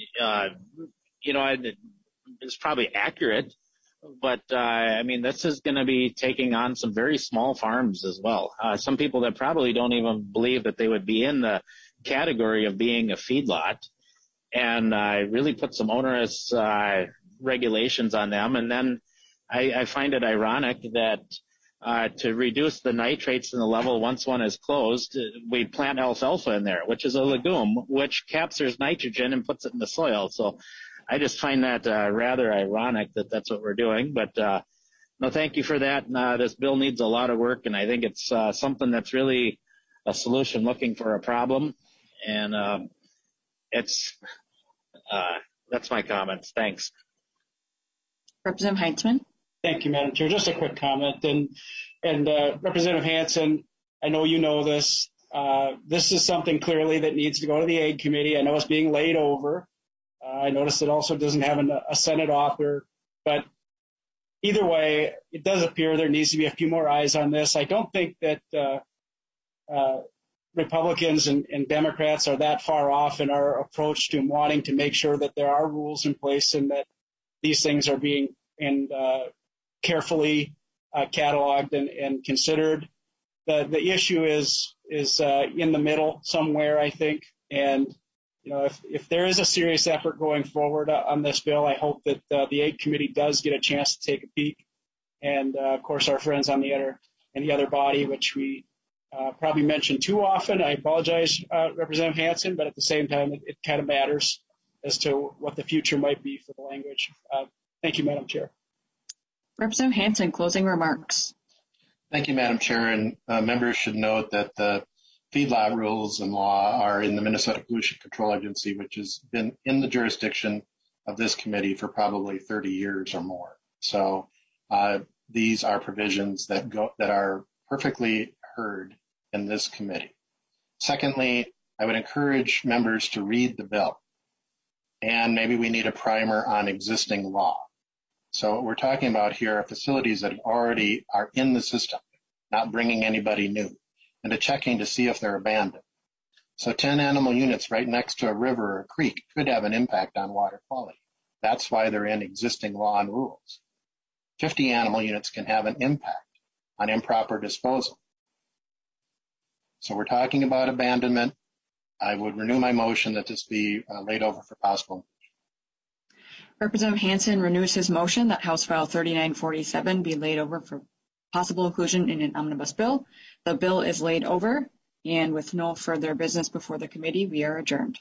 is probably accurate, but I mean, this is going to be taking on some very small farms as well. Some people that probably don't even believe that they would be in the category of being a feedlot, and really put some onerous regulations on them. And then I find it ironic that to reduce the nitrates in the level once one is closed, we plant alfalfa in there, which is a legume, which captures nitrogen and puts it in the soil. So I just find that rather ironic that that's what we're doing. But no, thank you for that. This bill needs a lot of work, and I think it's something that's really a solution looking for a problem. And that's my comments. Thanks. Representative Heitzman. Thank you, Madam Chair. Just a quick comment. And Representative Hansen, I know you know this. This is something clearly that needs to go to the Ag Committee. I know it's being laid over. I noticed it also doesn't have a Senate author. But either way, it does appear there needs to be a few more eyes on this. I don't think that Republicans and Democrats are that far off in our approach to wanting to make sure that there are rules in place and that these things are being carefully cataloged and considered. The issue is in the middle somewhere, I think. And if there is a serious effort going forward on this bill, I hope that the Ag Committee does get a chance to take a peek. And of course, our friends on the other body, which we probably mention too often. I apologize, Representative Hansen, but at the same time, it kind of matters as to what the future might be for the language. Thank you, Madam Chair. Representative Hansen, closing remarks. Thank you, Madam Chair. And members should note that the feedlot rules and law are in the Minnesota Pollution Control Agency, which has been in the jurisdiction of this committee for probably 30 years or more. So these are provisions that are perfectly heard in this committee. Secondly, I would encourage members to read the bill, and maybe we need a primer on existing law. So what we're talking about here are facilities that already are in the system, not bringing anybody new, and to checking to see if they're abandoned. So 10 animal units right next to a river or a creek could have an impact on water quality. That's why they're in existing law and rules. 50 animal units can have an impact on improper disposal. So we're talking about abandonment. I would renew my motion that this be laid over for possible. Representative Hansen renews his motion that House File 3947 be laid over for possible inclusion in an omnibus bill. The bill is laid over, and with no further business before the committee, we are adjourned.